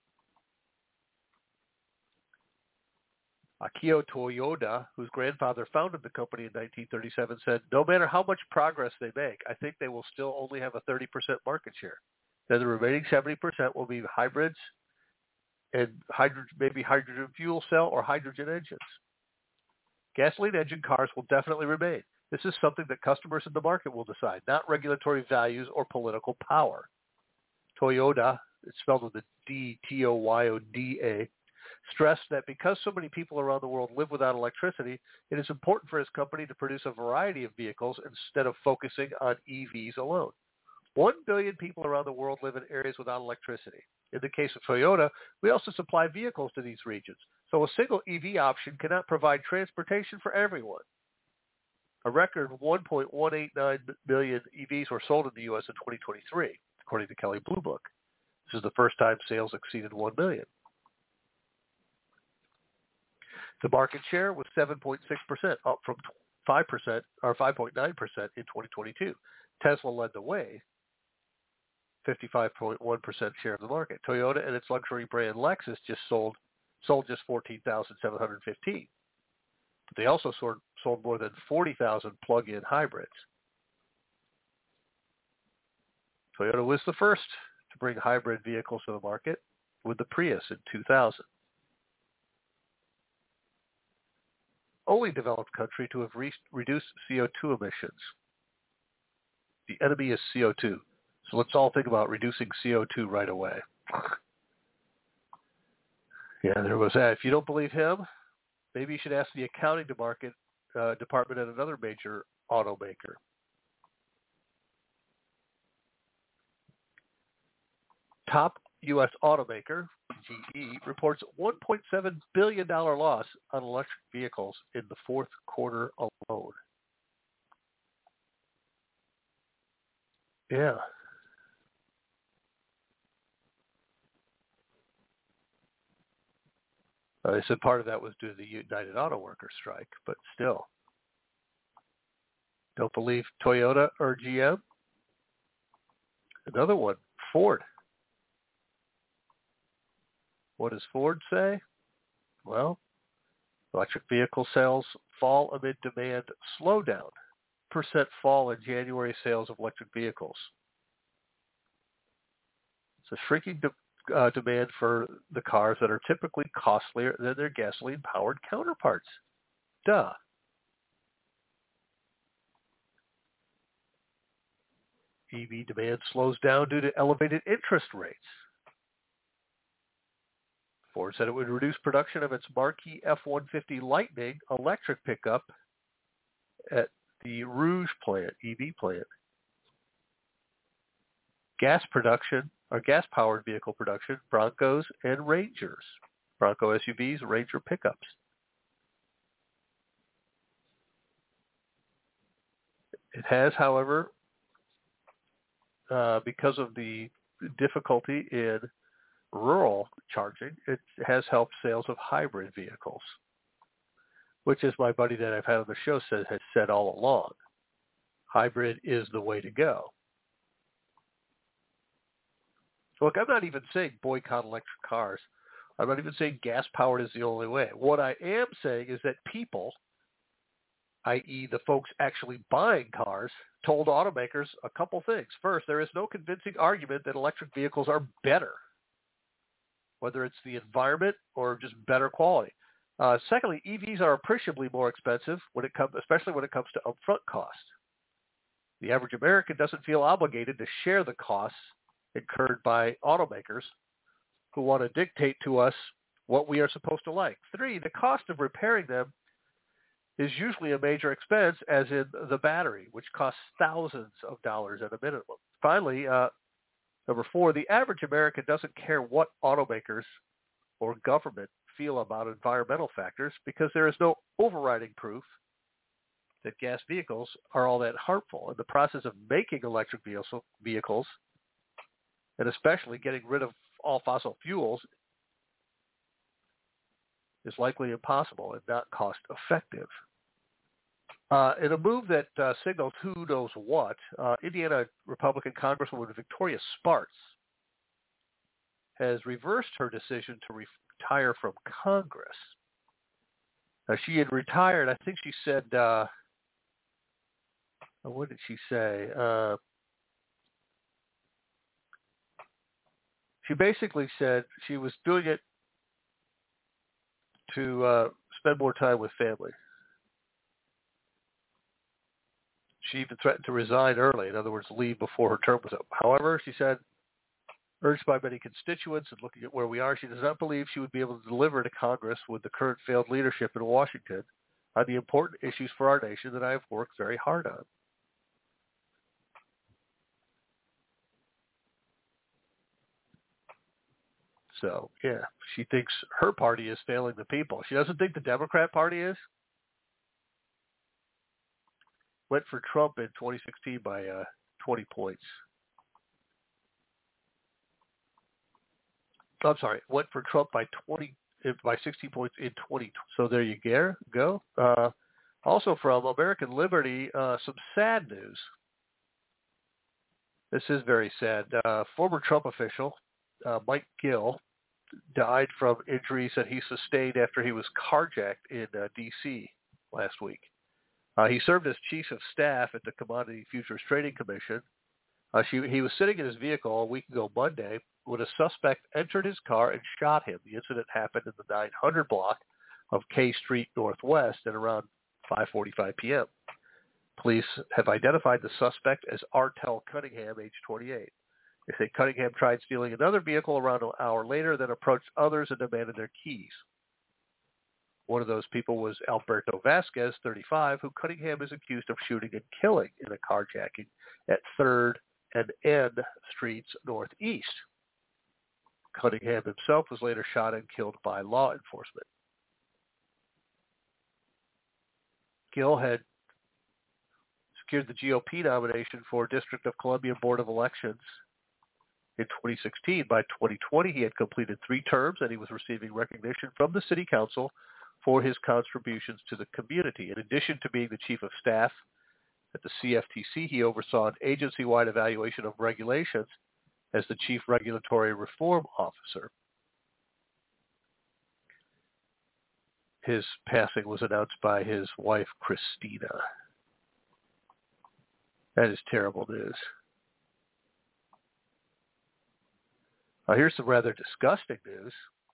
A: Akio Toyoda, whose grandfather founded the company in nineteen thirty-seven, said, no matter how much progress they make, I think they will still only have a thirty percent market share. Then the remaining seventy percent will be hybrids and hydrogen, maybe hydrogen fuel cell or hydrogen engines. Gasoline engine cars will definitely remain. This is something that customers in the market will decide, not regulatory values or political power. Toyoda, it's spelled with a D, T O Y O D A, stressed that because so many people around the world live without electricity, it is important for his company to produce a variety of vehicles instead of focusing on E Vs alone. One billion people around the world live in areas without electricity. In the case of Toyota, we also supply vehicles to these regions, so a single E V option cannot provide transportation for everyone. A record one point one eight nine million E Vs were sold in the U S in twenty twenty-three, according to Kelley Blue Book. This is the first time sales exceeded one million. The market share was seven point six percent, up from five percent or five point nine percent in twenty twenty-two. Tesla led the way, fifty-five point one percent share of the market. Toyota and its luxury brand Lexus just sold sold just fourteen thousand seven hundred fifteen. But they also sold, sold more than forty thousand plug-in hybrids. Toyota was the first to bring hybrid vehicles to the market with the Prius in two thousand. Only developed country to have re- reduced C O two emissions. The enemy is C O two. So let's all think about reducing C O two right away. Yeah, there was that. If you don't believe him, maybe you should ask the accounting department, uh, department at another major automaker. Top U S automaker, G E, reports one point seven billion dollars loss on electric vehicles in the fourth quarter alone. Yeah. Uh, they said part of that was due to the United Auto Workers strike, but still. Don't believe Toyota or G M? Another one, Ford. What does Ford say? Well, electric vehicle sales fall amid demand slowdown. Percent fall in January sales of electric vehicles. It's a shrinking de- uh, demand for the cars that are typically costlier than their gasoline-powered counterparts. Duh. E V demand slows down due to elevated interest rates. Ford said it would reduce production of its marquee F one fifty Lightning electric pickup at the Rouge plant, E V plant. Gas production, or gas-powered vehicle production, Broncos and Rangers. Bronco S U Vs, Ranger pickups. It has, however, uh, because of the difficulty in rural charging, it has helped sales of hybrid vehicles, which is my buddy that I've had on the show said, has said all along. Hybrid is the way to go. Look, I'm not even saying boycott electric cars. I'm not even saying gas-powered is the only way. What I am saying is that people, that is the folks actually buying cars, told automakers a couple things. First, there is no convincing argument that electric vehicles are better, whether it's the environment or just better quality. Uh, secondly, E Vs are appreciably more expensive when it comes, especially when it comes to upfront cost. The average American doesn't feel obligated to share the costs incurred by automakers who want to dictate to us what we are supposed to like. Three, the cost of repairing them is usually a major expense, as in the battery, which costs thousands of dollars at a minimum. Finally, uh, number four, the average American doesn't care what automakers or government feel about environmental factors because there is no overriding proof that gas vehicles are all that harmful. In the process of making electric vehicles, and especially getting rid of all fossil fuels, is likely impossible and not cost effective. Uh, in a move that uh, signals who knows what, uh, Indiana Republican Congresswoman Victoria Spartz has reversed her decision to retire from Congress. Now, she had retired, I think she said, uh, what did she say? Uh, she basically said she was doing it to uh, spend more time with family. She even threatened to resign early, in other words, leave before her term was up. However, she said, urged by many constituents and looking at where we are, she does not believe she would be able to deliver to Congress with the current failed leadership in Washington on the important issues for our nation that I have worked very hard on. So, yeah, she thinks her party is failing the people. She doesn't think the Democrat Party is. Went for Trump in twenty sixteen by uh, twenty points. I'm sorry, went for Trump by twenty by sixteen points in twenty. So there you go. Uh, also from American Liberty, uh, some sad news. This is very sad. Uh, former Trump official uh, Mike Gill died from injuries that he sustained after he was carjacked in uh, D C last week. Uh, he served as chief of staff at the Commodity Futures Trading Commission. Uh, she, he was sitting in his vehicle a week ago Monday when a suspect entered his car and shot him. The incident happened in the nine hundred block of K Street Northwest at around five forty-five p.m. Police have identified the suspect as Artel Cunningham, age twenty-eight. They say Cunningham tried stealing another vehicle around an hour later, then approached others and demanded their keys. One of those people was Alberto Vasquez, thirty-five, who Cunningham is accused of shooting and killing in a carjacking at third and N Streets Northeast. Cunningham himself was later shot and killed by law enforcement. Gill had secured the G O P nomination for District of Columbia Board of Elections in twenty sixteen. By twenty twenty, he had completed three terms, and he was receiving recognition from the City Council for his contributions to the community. In addition to being the Chief of Staff at the C F T C, he oversaw an agency-wide evaluation of regulations as the Chief Regulatory Reform Officer. His passing was announced by his wife, Christina. That is terrible news. Now, here's some rather disgusting news.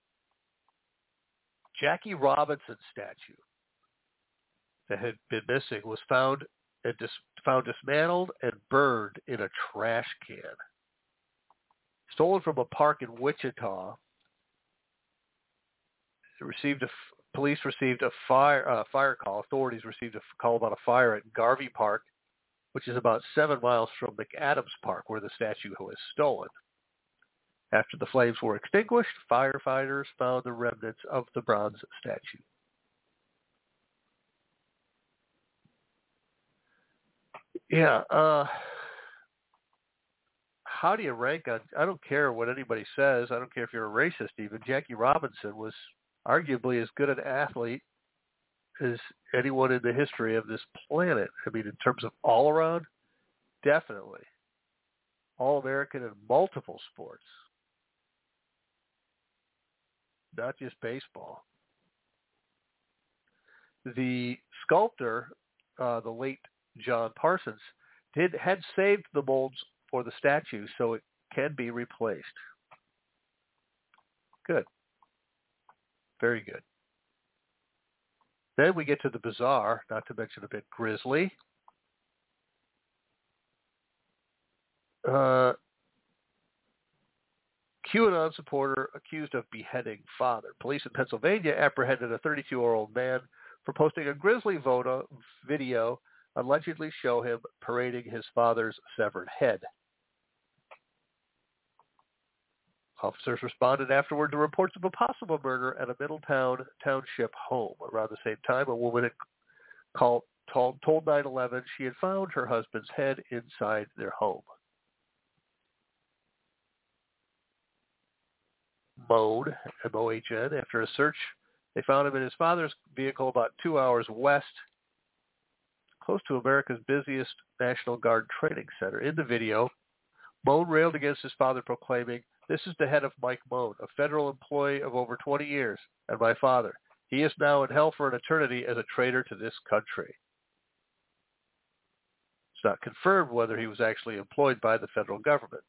A: Jackie Robinson statue that had been missing was found and dis- found dismantled and burned in a trash can. Stolen from a park in Wichita. It received a, police received a fire uh, fire call. Authorities received a call about a fire at Garvey Park, which is about seven miles from McAdams Park, where the statue was stolen. After the flames were extinguished, firefighters found the remnants of the bronze statue. Yeah, uh, how do you rank on, I don't care what anybody says, I don't care if you're a racist even, Jackie Robinson was arguably as good an athlete as anyone in the history of this planet. I mean, in terms of all around, definitely. All-American in multiple sports. Not just baseball. The sculptor, uh, the late John Parsons, did had saved the molds for the statue so it can be replaced. Good. Very good. Then we get to the bizarre, not to mention a bit grisly. Uh, QAnon supporter accused of beheading father. Police in Pennsylvania apprehended a thirty-two-year-old man for posting a grisly photo, video allegedly show him parading his father's severed head. Officers responded afterward to reports of a possible murder at a Middletown Township home. Around the same time, a woman had called, told, told nine one one she had found her husband's head inside their home. Mohn, M O H N, after a search, they found him in his father's vehicle about two hours west, close to America's busiest National Guard training center. In the video, Mohn railed against his father, proclaiming, "This is the head of Mike Mohn, a federal employee of over twenty years, and my father. He is now in hell for an eternity as a traitor to this country." It's not confirmed whether he was actually employed by the federal government.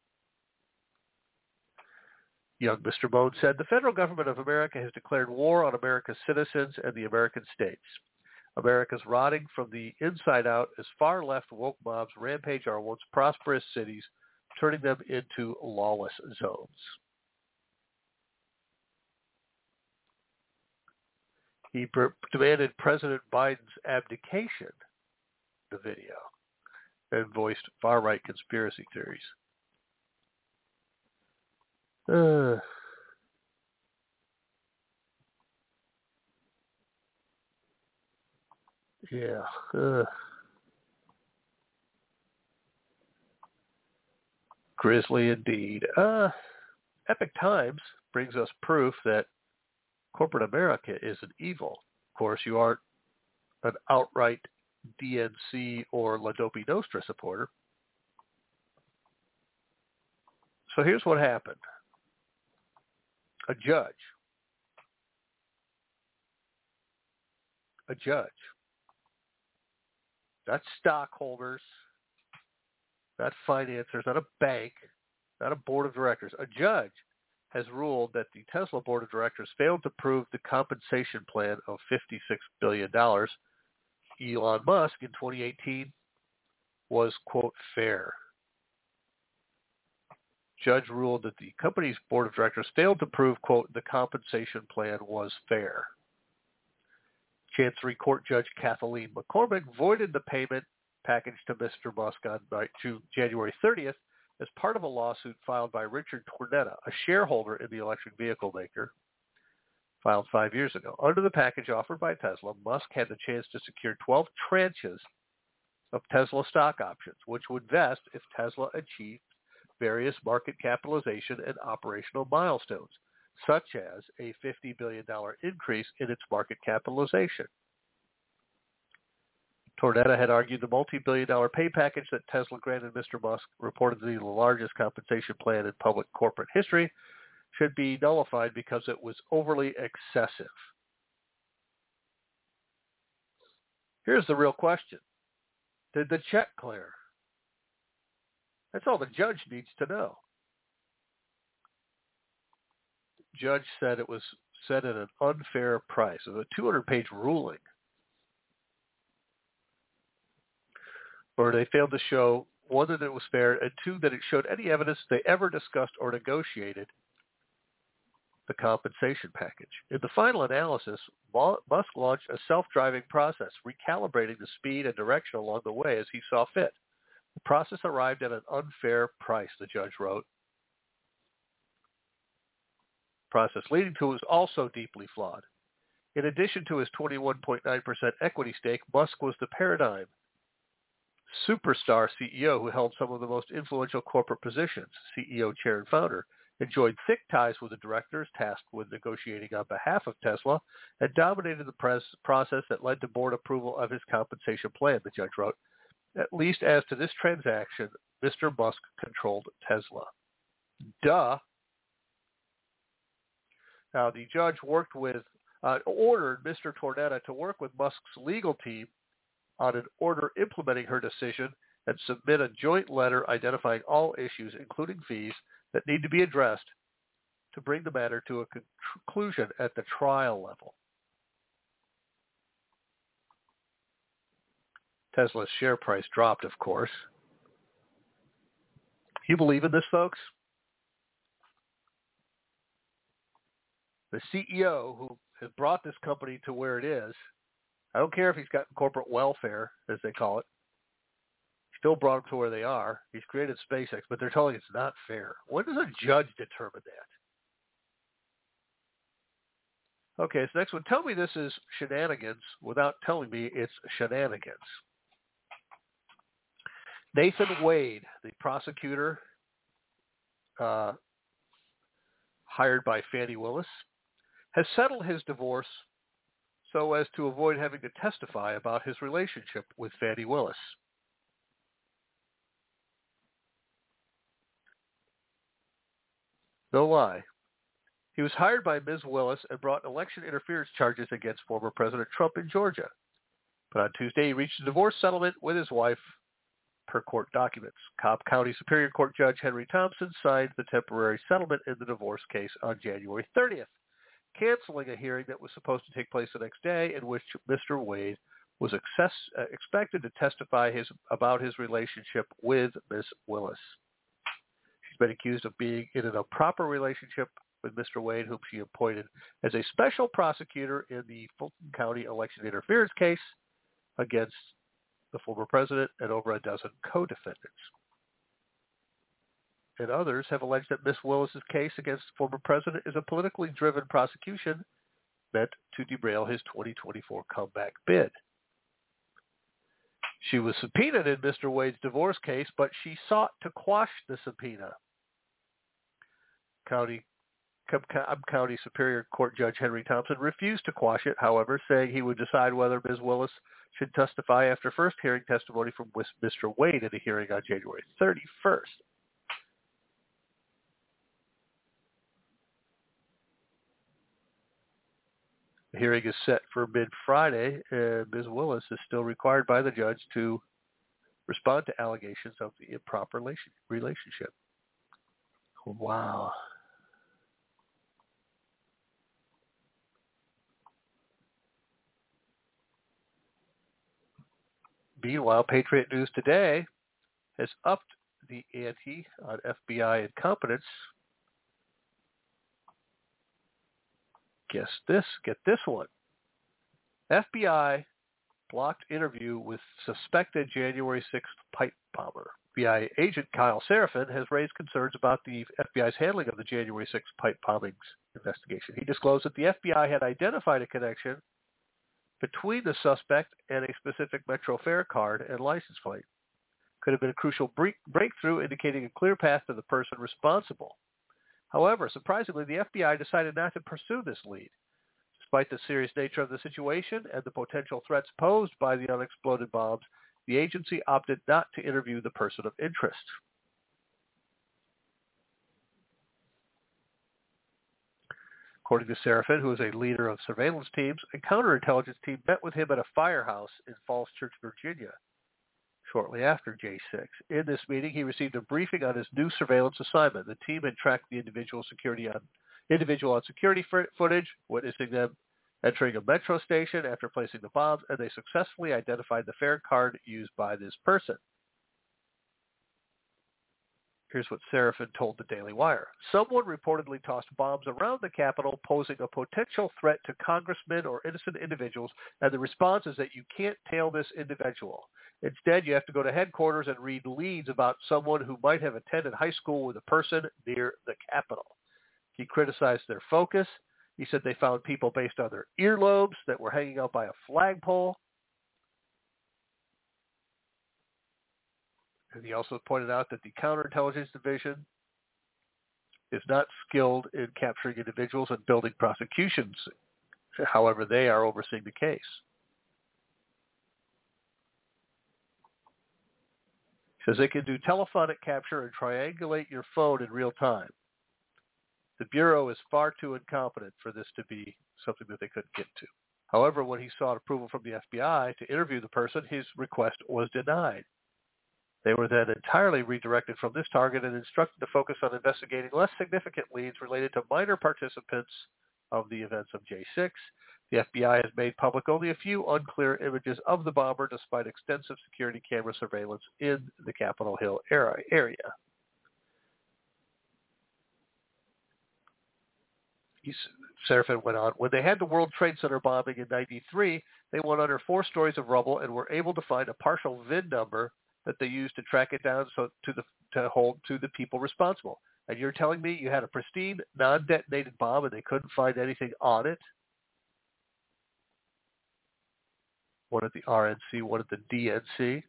A: Young Mister Mohn said, "The federal government of America has declared war on America's citizens and the American states. America's rotting from the inside out as far-left woke mobs rampage our once prosperous cities, turning them into lawless zones." He per- demanded President Biden's abdication, the video, and voiced far-right conspiracy theories. Uh, yeah. Uh, grisly indeed. Uh, Epic Times brings us proof that corporate America is an evil. Of course, you aren't an outright D N C or La Dopi Nostra supporter. So here's what happened. A judge, a judge, not stockholders, not financiers, not a bank, not a board of directors. A judge has ruled that the Tesla board of directors failed to prove the compensation plan of fifty-six billion dollars Elon Musk in twenty eighteen was, quote, fair. Judge ruled that the company's board of directors failed to prove, quote, the compensation plan was fair. Chancery Court Judge Kathleen McCormick voided the payment package to Mister Musk on June, January thirtieth as part of a lawsuit filed by Richard Tornetta, a shareholder in the electric vehicle maker, filed five years ago. Under the package offered by Tesla, Musk had the chance to secure twelve tranches of Tesla stock options, which would vest if Tesla achieved various market capitalization and operational milestones, such as a fifty billion dollars increase in its market capitalization. Tornetta had argued the multi-billion dollar pay package that Tesla granted Mister Musk, reportedly the largest compensation plan in public corporate history, should be nullified because it was overly excessive. Here's the real question. Did the check clear? That's all the judge needs to know. The judge said it was set at an unfair price of a two hundred page ruling. Or they failed to show, one, that it was fair, and two, that it showed any evidence they ever discussed or negotiated the compensation package. In the final analysis, Musk launched a self-driving process, recalibrating the speed and direction along the way as he saw fit. The process arrived at an unfair price, the judge wrote. The process leading to it was also deeply flawed. In addition to his twenty-one point nine percent equity stake, Musk was the paradigm superstar C E O who held some of the most influential corporate positions. C E O, chair, and founder enjoyed thick ties with the directors tasked with negotiating on behalf of Tesla and dominated the press process that led to board approval of his compensation plan, the judge wrote. At least as to this transaction, Mister Musk controlled Tesla. Duh. Now, the judge worked with, uh, ordered Mister Tornetta to work with Musk's legal team on an order implementing her decision and submit a joint letter identifying all issues, including fees, that need to be addressed to bring the matter to a conclusion at the trial level. Tesla's share price dropped, of course. You believe in this, folks? The C E O who has brought this company to where it is, I don't care if he's got corporate welfare, as they call it, he's still brought them to where they are. He's created SpaceX, but they're telling it's not fair. When does a judge determine that? Okay, so next one. Tell me this is shenanigans without telling me it's shenanigans. Nathan Wade, the prosecutor uh, hired by Fani Willis, has settled his divorce so as to avoid having to testify about his relationship with Fani Willis. No lie. He was hired by Miz Willis and brought election interference charges against former President Trump in Georgia. But on Tuesday, he reached a divorce settlement with his wife, per court documents. Cobb County Superior Court Judge Henry Thompson signed the temporary settlement in the divorce case on January thirtieth, canceling a hearing that was supposed to take place the next day in which Mister Wade was access, uh, expected to testify his, about his relationship with Miz Willis. She's been accused of being in an improper relationship with Mister Wade, whom she appointed as a special prosecutor in the Fulton County election interference case against the former president and over a dozen co-defendants. And others have alleged that Miz Willis's case against the former president is a politically driven prosecution meant to derail his twenty twenty-four comeback bid. She was subpoenaed in Mister Wade's divorce case, but she sought to quash the subpoena. County Cobb County Superior Court Judge Henry Thompson refused to quash it, however, saying he would decide whether Miz Willis should testify after first hearing testimony from Mister Wade at a hearing on January thirty-first. The hearing is set for mid-Friday, and Miz Willis is still required by the judge to respond to allegations of the improper relationship. Wow. Meanwhile, Patriot News Today has upped the ante on F B I incompetence. Guess this, get this one. F B I blocked interview with suspected January sixth pipe bomber. F B I agent Kyle Seraphin has raised concerns about the F B I's handling of the January sixth pipe bombings investigation. He disclosed that the F B I had identified a connection between the suspect and a specific Metro fare card and license plate. Could have been a crucial break- breakthrough indicating a clear path to the person responsible. However, surprisingly, the F B I decided not to pursue this lead. Despite the serious nature of the situation and the potential threats posed by the unexploded bombs, the agency opted not to interview the person of interest. According to Seraphin, who is a leader of surveillance teams, a counterintelligence team met with him at a firehouse in Falls Church, Virginia, shortly after J six. In this meeting, he received a briefing on his new surveillance assignment. The team had tracked the individual security on individual on security footage, witnessing them entering a metro station after placing the bombs, and they successfully identified the fare card used by this person. Here's what Seraphin told the Daily Wire. Someone reportedly tossed bombs around the Capitol, posing a potential threat to congressmen or innocent individuals, and the response is that you can't tail this individual. Instead, you have to go to headquarters and read leads about someone who might have attended high school with a person near the Capitol. He criticized their focus. He said they found people based on their earlobes that were hanging out by a flagpole. And he also pointed out that the counterintelligence division is not skilled in capturing individuals and building prosecutions. However, they are overseeing the case. He says they can do telephonic capture and triangulate your phone in real time. The Bureau is far too incompetent for this to be something that they couldn't get to. However, when he sought approval from the F B I to interview the person, his request was denied. They were then entirely redirected from this target and instructed to focus on investigating less significant leads related to minor participants of the events of J six. The F B I has made public only a few unclear images of the bomber despite extensive security camera surveillance in the Capitol Hill area. Seraphin went on, when they had the World Trade Center bombing in ninety-three, they went under four stories of rubble and were able to find a partial V I N number that they used to track it down so to the to hold to the people responsible. And you're telling me you had a pristine, non-detonated bomb and they couldn't find anything on it? One at the R N C, one at the D N C.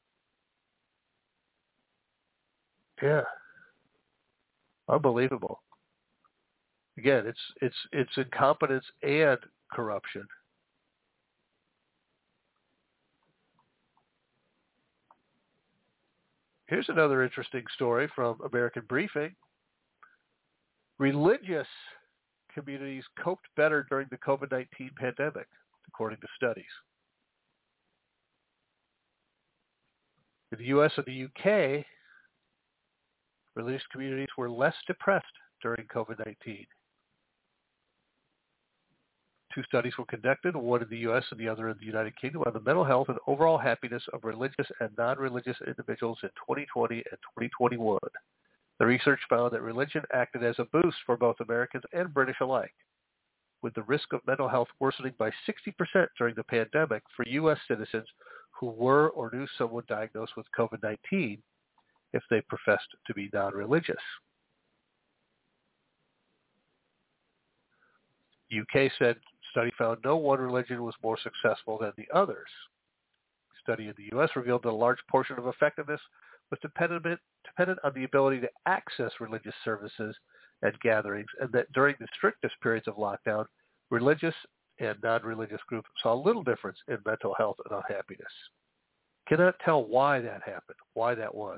A: Yeah. Unbelievable. Again, it's it's it's incompetence and corruption. Here's another interesting story from American Briefing. Religious communities coped better during the COVID nineteen pandemic, according to studies. In the U S and the U K, religious communities were less depressed during COVID nineteen. Two studies were conducted, one in the U S and the other in the United Kingdom, on the mental health and overall happiness of religious and non-religious individuals in twenty twenty and twenty twenty-one. The research found that religion acted as a boost for both Americans and British alike, with the risk of mental health worsening by sixty percent during the pandemic for U S citizens who were or knew someone diagnosed with COVID nineteen if they professed to be non-religious. U K said study found no one religion was more successful than the others. Study in the U S revealed that a large portion of effectiveness was dependent, dependent on the ability to access religious services and gatherings, and that during the strictest periods of lockdown, religious and non-religious groups saw little difference in mental health and unhappiness. Cannot tell why that happened, why that was.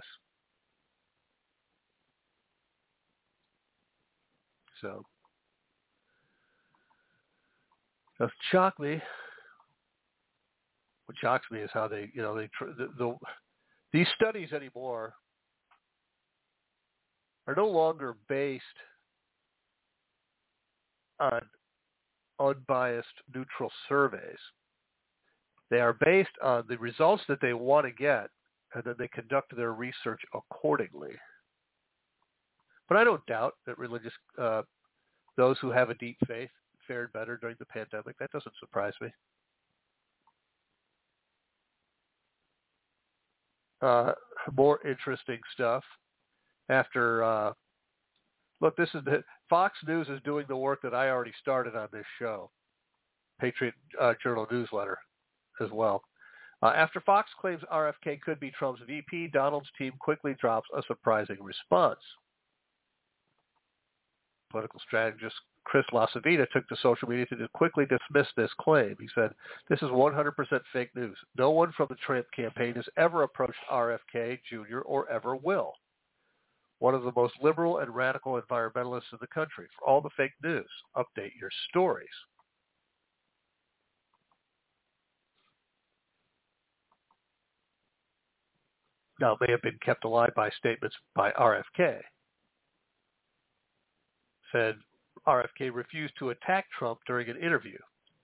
A: So, it shocked me. What shocks me is how they, you know, they the, the these studies anymore are no longer based on unbiased, neutral surveys. They are based on the results that they want to get, and then they conduct their research accordingly. But I don't doubt that religious, uh, those who have a deep faith fared better during the pandemic. That doesn't surprise me. Uh, more interesting stuff. After, uh, look, this is the, Fox News is doing the work that I already started on this show, Patriot uh, Journal newsletter as well. Uh, after Fox claims R F K could be Trump's V P, Donald's team quickly drops a surprising response. Political strategist Chris LaCivita took to social media to quickly dismiss this claim. He said, "This is one hundred percent fake news. No one from the Trump campaign has ever approached R F K Junior or ever will. One of the most liberal and radical environmentalists in the country. For all the fake news, update your stories." Now, it may have been kept alive by statements by R F K. Said R F K refused to attack Trump during an interview.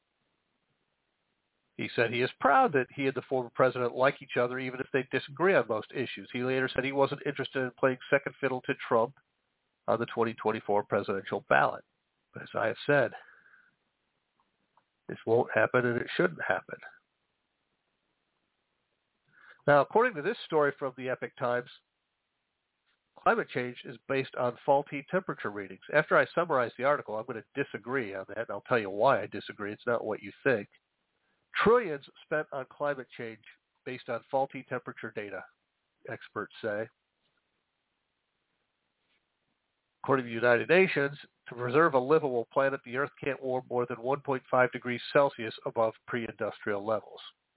A: He said he is proud that he and the former president like each other even if they disagree on most issues. He later said he wasn't interested in playing second fiddle to Trump on the twenty twenty-four presidential ballot. But as I have said, this won't happen and it shouldn't happen. Now, according to this story from the Epoch Times, climate change is based on faulty temperature readings. After I summarize the article, I'm going to disagree on that, and I'll tell you why I disagree. It's not what you think. Trillions spent on climate change based on faulty temperature data, experts say. According to the United Nations, to preserve a livable planet, the Earth can't warm more than one point five degrees Celsius above pre-industrial levels.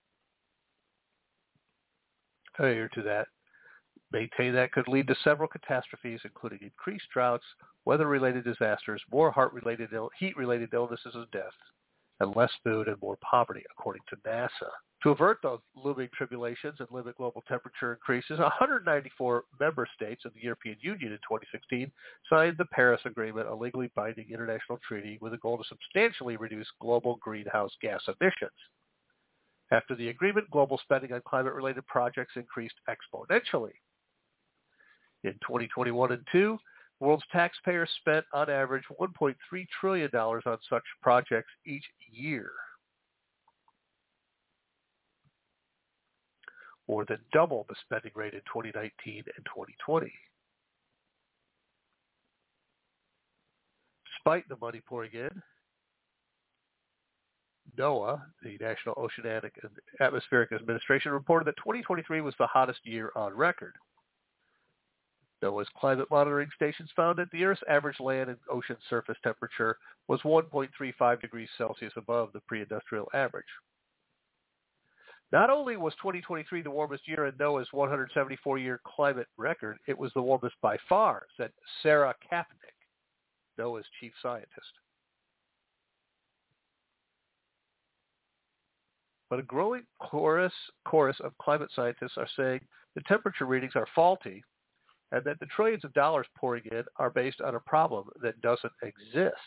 A: Failure to that. Maintain that could lead to several catastrophes, including increased droughts, weather-related disasters, more heart-related, Ill- heat-related illnesses and deaths, and less food and more poverty, according to NASA. To avert those looming tribulations and limit global temperature increases, one hundred ninety-four member states of the European Union in twenty sixteen signed the Paris Agreement, a legally binding international treaty with a goal to substantially reduce global greenhouse gas emissions. After the agreement, global spending on climate-related projects increased exponentially. In twenty twenty-one and two, the world's taxpayers spent on average one point three trillion dollars on such projects each year. more than double the spending rate in twenty nineteen and twenty twenty. Despite the money pouring in, NOAA, the National Oceanic and Atmospheric Administration, reported that twenty twenty-three was the hottest year on record. NOAA's climate monitoring stations found that the Earth's average land and ocean surface temperature was one point three five degrees Celsius above the pre-industrial average. Not only was twenty twenty-three the warmest year in NOAA's one hundred seventy-four year climate record, it was the warmest by far, said Sarah Kapnick, NOAA's chief scientist. But a growing chorus, chorus of climate scientists are saying the temperature readings are faulty and that the trillions of dollars pouring in are based on a problem that doesn't exist.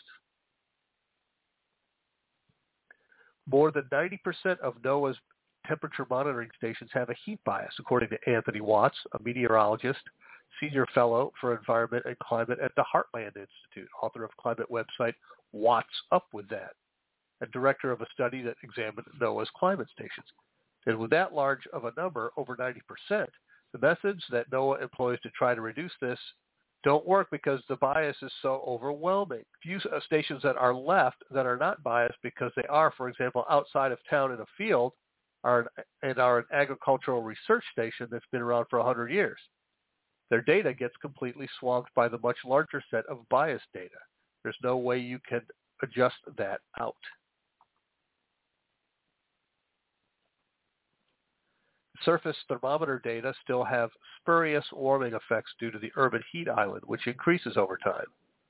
A: More than ninety percent of NOAA's temperature monitoring stations have a heat bias, according to Anthony Watts, a meteorologist, senior fellow for environment and climate at the Heartland Institute, author of climate website What's Up With That, and director of a study that examined NOAA's climate stations. And with that large of a number, over ninety percent, the methods that NOAA employs to try to reduce this don't work because the bias is so overwhelming. Few stations that are left that are not biased because they are, for example, outside of town in a field are and are an agricultural research station that's been around for one hundred years. Their data gets completely swamped by the much larger set of biased data. There's no way you can adjust that out. Surface thermometer data still have spurious warming effects due to the urban heat island, which increases over time.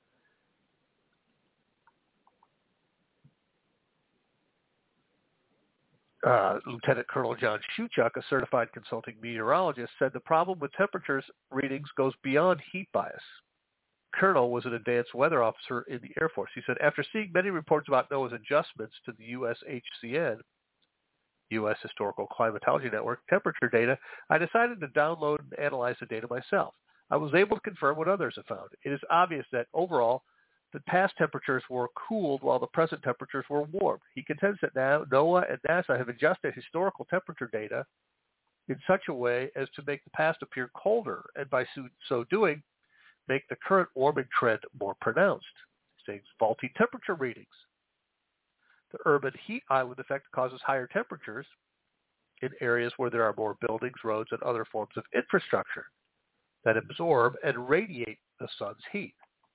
A: Uh, Lieutenant Colonel John Shuchuk, a certified consulting meteorologist, said the problem with temperatures readings goes beyond heat bias. Colonel was an advanced weather officer in the Air Force. He said, after seeing many reports about NOAA's adjustments to the U S H C N, U S Historical Climatology Network, temperature data, I decided to download and analyze the data myself. I was able to confirm what others have found. It is obvious that overall, the past temperatures were cooled while the present temperatures were warmed. He contends that now NOAA and NASA have adjusted historical temperature data in such a way as to make the past appear colder, and by so, so doing, make the current warming trend more pronounced, saying faulty temperature readings. The urban heat island effect causes higher temperatures in areas where there are more buildings, roads, and other forms of infrastructure that absorb and radiate the sun's heat.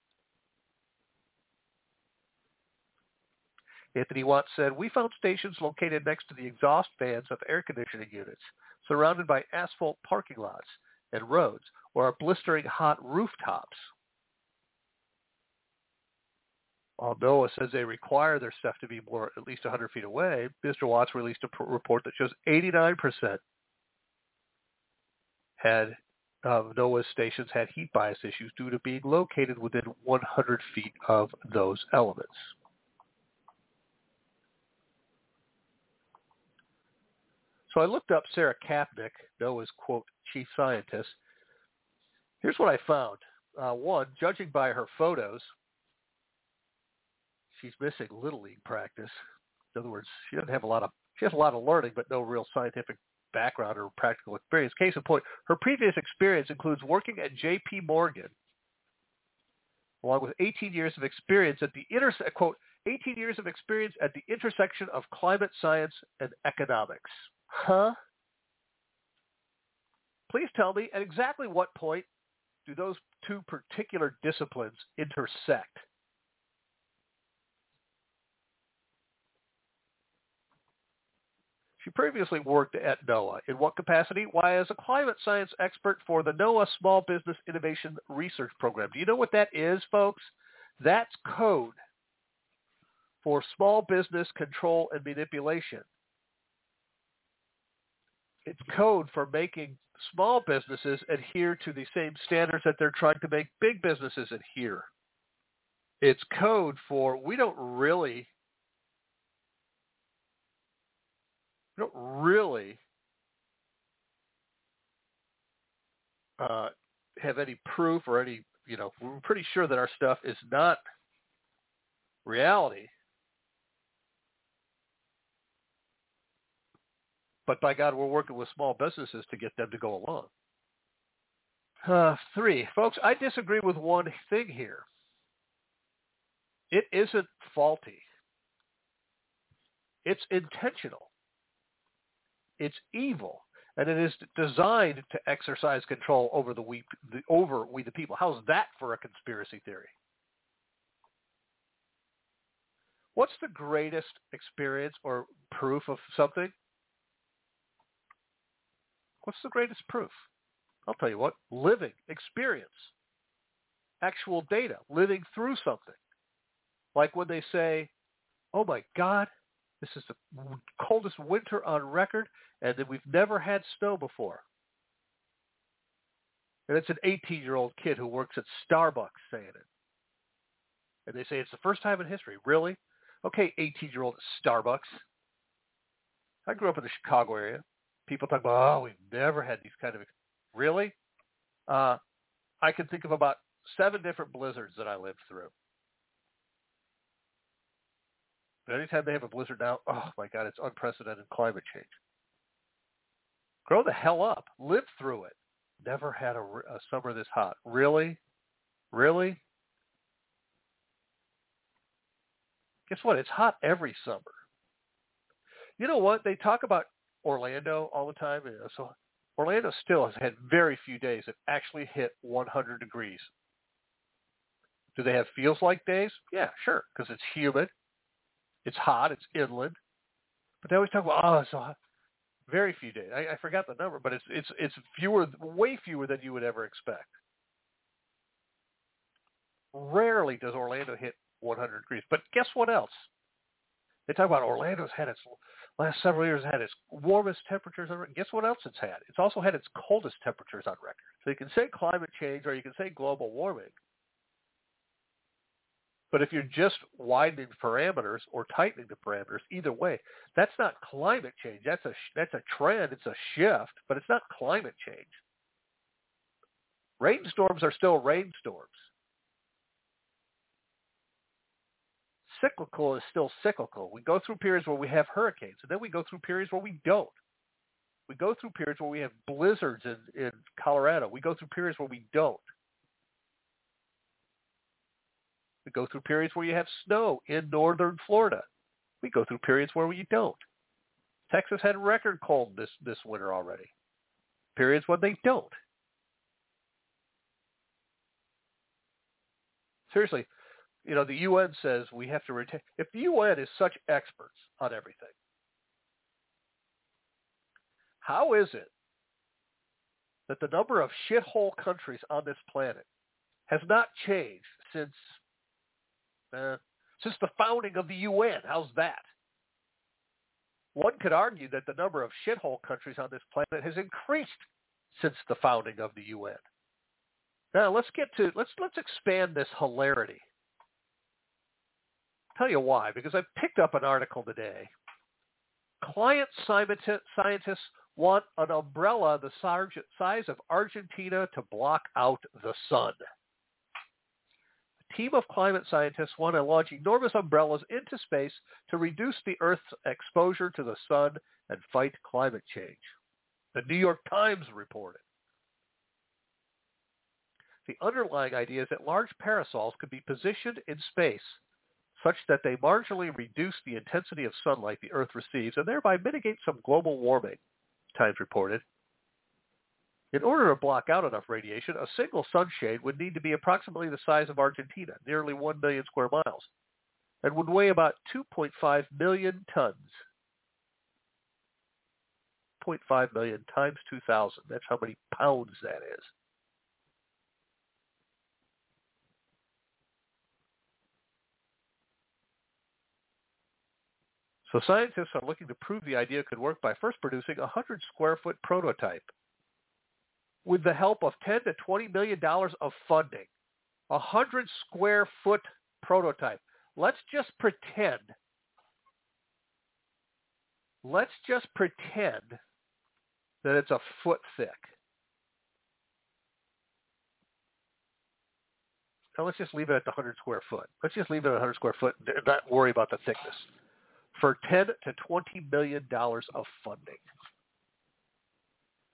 A: Anthony Watts said, we found stations located next to the exhaust fans of air conditioning units, surrounded by asphalt parking lots and roads, or are blistering hot rooftops. While NOAA says they require their stuff to be more at least one hundred feet away, Mister Watts released a report that shows eighty-nine percent had of NOAA's stations had heat bias issues due to being located within one hundred feet of those elements. So I looked up Sarah Kapnick, NOAA's, quote, chief scientist. Here's what I found. Uh, one, judging by her photos, she's missing Little League practice. In other words, she doesn't have a lot of, she has a lot of learning, but no real scientific background or practical experience. Case in point, her previous experience includes working at J P Morgan, along with eighteen years of experience at the inter, quote, eighteen years of experience at the intersection of climate science and economics. Huh? Please tell me at exactly what point do those two particular disciplines intersect? She previously worked at NOAA. In what capacity? Why, as a climate science expert for the NOAA Small Business Innovation Research Program. Do you know what that is, folks? That's code for small business control and manipulation. It's code for making small businesses adhere to the same standards that they're trying to make big businesses adhere. It's code for we don't really We don't really uh, have any proof or any, you know, we're pretty sure that our stuff is not reality. But by God, we're working with small businesses to get them to go along. Uh, three, folks, I disagree with one thing here. It isn't faulty. It's intentional. It's evil, and it is designed to exercise control over the we, the, over we the people. How's that for a conspiracy theory? What's the greatest experience or proof of something? What's the greatest proof? I'll tell you what, living experience, actual data, living through something. Like when they say, oh my God, this is the coldest winter on record, and that we've never had snow before. And it's an eighteen-year-old kid who works at Starbucks saying it. And they say it's the first time in history. Really? Okay, eighteen-year-old at Starbucks. I grew up in the Chicago area. People talk about, oh, we've never had these kind of, really? Uh, I can think of about seven different blizzards that I lived through. But anytime they have a blizzard now, oh my God, it's unprecedented climate change. Grow the hell up. Live through it. Never had a, a summer this hot. Really? Really? Guess what? It's hot every summer. You know what? They talk about Orlando all the time. So Orlando still has had very few days that actually hit one hundred degrees. Do they have feels like days? Yeah, sure, because it's humid. It's hot. It's inland. But they always talk about, oh, it's so hot. Very few days. I, I forgot the number, but it's it's it's fewer, way fewer than you would ever expect. Rarely does Orlando hit one hundred degrees. But guess what else? They talk about Orlando's had its last several years had its warmest temperatures on record. Guess what else it's had? It's also had its coldest temperatures on record. So you can say climate change or you can say global warming. But if you're just widening parameters or tightening the parameters, either way, that's not climate change. That's a that's a trend. It's a shift, but it's not climate change. Rainstorms are still rainstorms. Cyclical is still cyclical. We go through periods where we have hurricanes, and then we go through periods where we don't. We go through periods where we have blizzards in, in Colorado. We go through periods where we don't. We go through periods where you have snow in northern Florida. We go through periods where you don't. Texas had record cold this, this winter already. Periods when they don't. Seriously, you know, the U N says we have to retain. If the U N is such experts on everything, how is it that the number of shithole countries on this planet has not changed since uh, since the founding of the U N? How's that? One could argue that the number of shithole countries on this planet has increased since the founding of the U N. Now let's get to let's let's expand this hilarity. Tell you why, because I picked up an article today. Client scientists want an umbrella the size of Argentina to block out the sun. A team of climate scientists want to launch enormous umbrellas into space to reduce the Earth's exposure to the sun and fight climate change. The New York Times reported. The underlying idea is that large parasols could be positioned in space such that they marginally reduce the intensity of sunlight the Earth receives and thereby mitigate some global warming, Times reported. In order to block out enough radiation, a single sunshade would need to be approximately the size of Argentina, nearly one million square miles, and would weigh about two point five million tons. zero point five million times two thousand. That's how many pounds that is. So scientists are looking to prove the idea could work by first producing a one hundred square foot prototype with the help of ten to twenty million dollars of funding. A one hundred square foot prototype. Let's just pretend. Let's just pretend that it's a foot thick. Now let's just leave it at the one hundred square foot. Let's just leave it at one hundred square foot and not worry about the thickness. For ten to twenty million dollars of funding.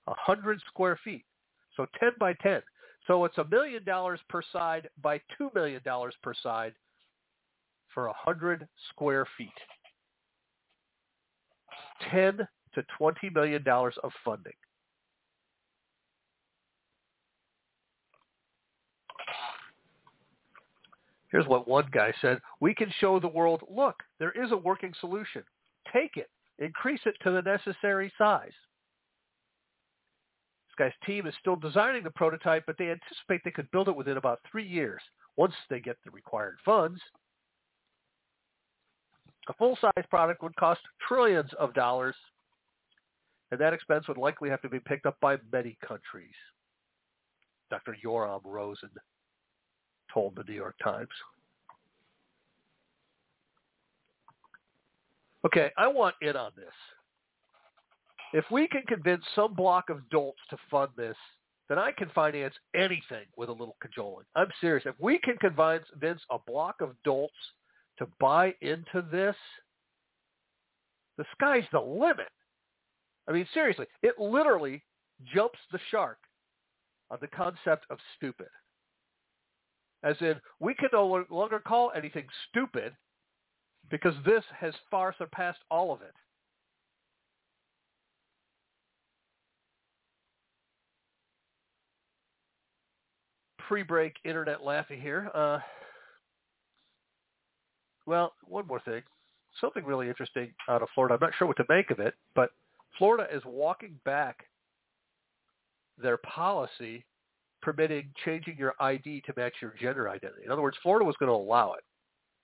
A: one hundred square feet. So ten by ten. So it's a million dollars per side by two million dollars per side for one hundred square feet. ten to twenty million dollars of funding. Here's what one guy said. We can show the world, look, there is a working solution. Take it. Increase it to the necessary size. This guy's team is still designing the prototype, but they anticipate they could build it within about three years once they get the required funds. A full-size product would cost trillions of dollars, and that expense would likely have to be picked up by many countries, Doctor Yoram Rosen told the New York Times. Okay, I want in on this. If we can convince some block of dolts to fund this, then I can finance anything with a little cajoling. I'm serious. If we can convince a block of dolts to buy into this, the sky's the limit. I mean, seriously, it literally jumps the shark on the concept of stupid. As in, we can no longer call anything stupid because this has far surpassed all of it. Pre-break internet laughing here. Uh, well, one more thing. Something really interesting out of Florida. I'm not sure what to make of it, but Florida is walking back their policy permitting changing your I D to match your gender identity. In other words, Florida was going to allow it.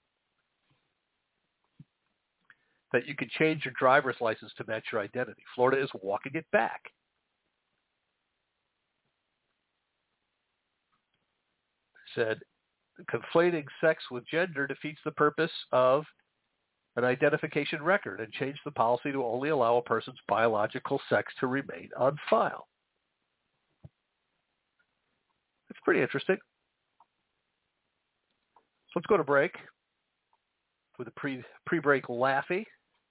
A: That you can change your driver's license to match your identity. Florida is walking it back. Said, conflating sex with gender defeats the purpose of an identification record and changed the policy to only allow a person's biological sex to remain on file. It's pretty interesting. So let's go to break with a pre, pre-break laughy.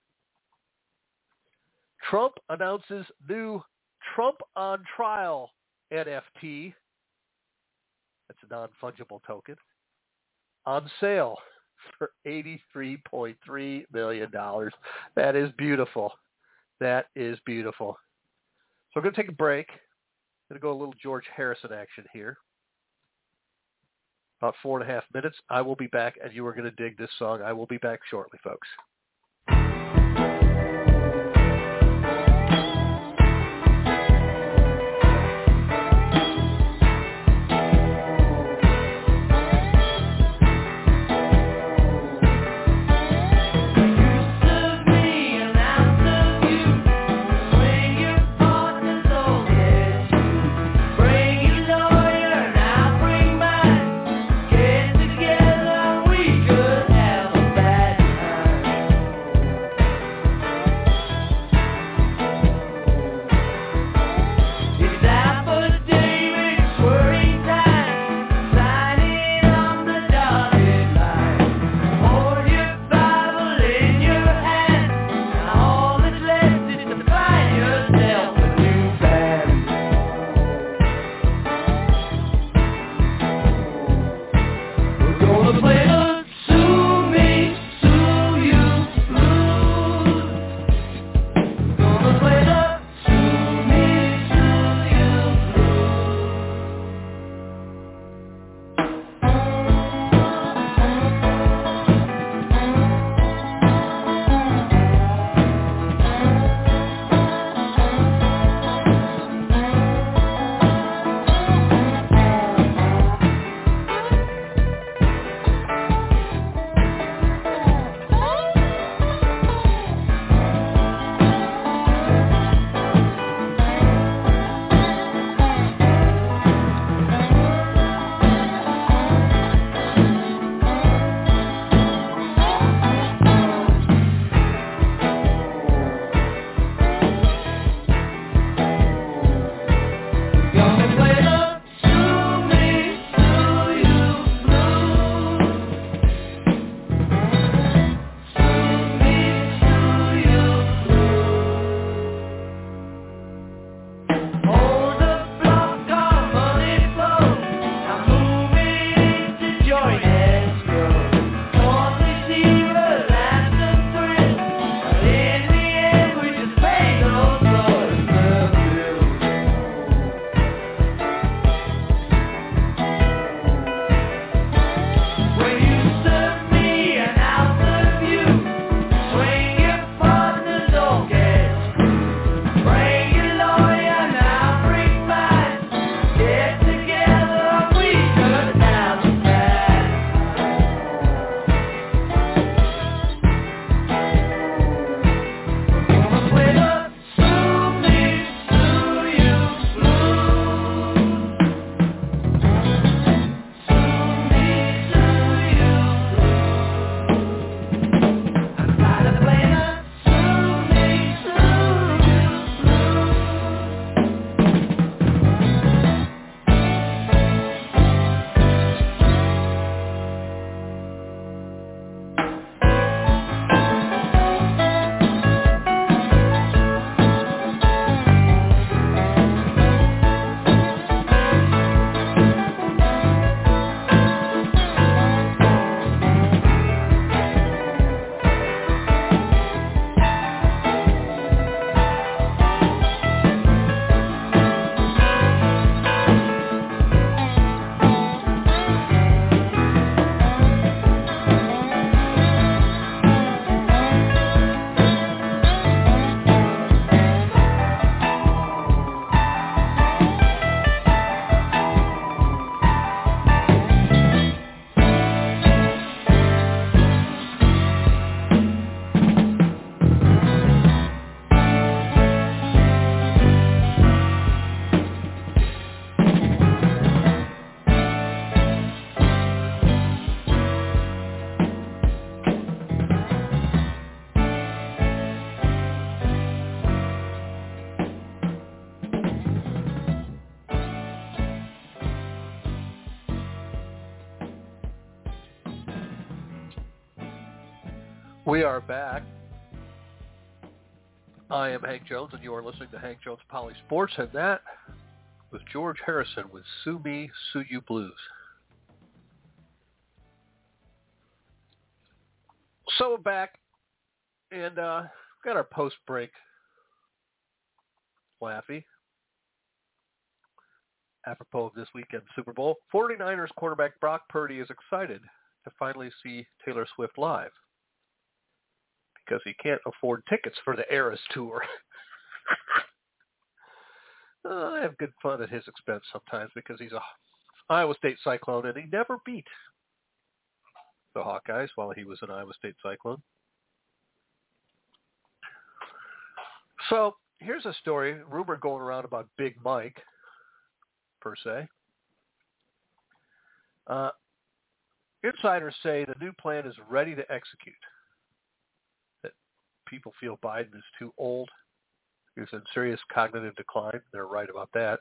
A: Trump announces new Trump on Trial N F T. That's a non-fungible token. On sale for eighty-three point three million dollars. That is beautiful. That is beautiful. So we're going to take a break. I'm going to go a little George Harrison action here. About four and a half minutes. I will be back, and you are going to dig this song. I will be back shortly, folks.
B: Together we could have a bad time.
A: We are back. I am Hank Jones, and you are listening to Hank Jones Poly Sports, and that was George Harrison with Sue Me, Sue You Blues. So we're back, and uh, we've got our post-break Laffy. Apropos of this weekend's Super Bowl, 49ers quarterback Brock Purdy is excited to finally see Taylor Swift live, because he can't afford tickets for the Eras Tour. uh, I have good fun at his expense sometimes because he's a Iowa State Cyclone, and he never beat the Hawkeyes while he was an Iowa State Cyclone. So here's a story, rumor going around about Big Mike, per se. Uh, insiders say the new plan is ready to execute. People feel Biden is too old. He's in serious cognitive decline. They're right about that.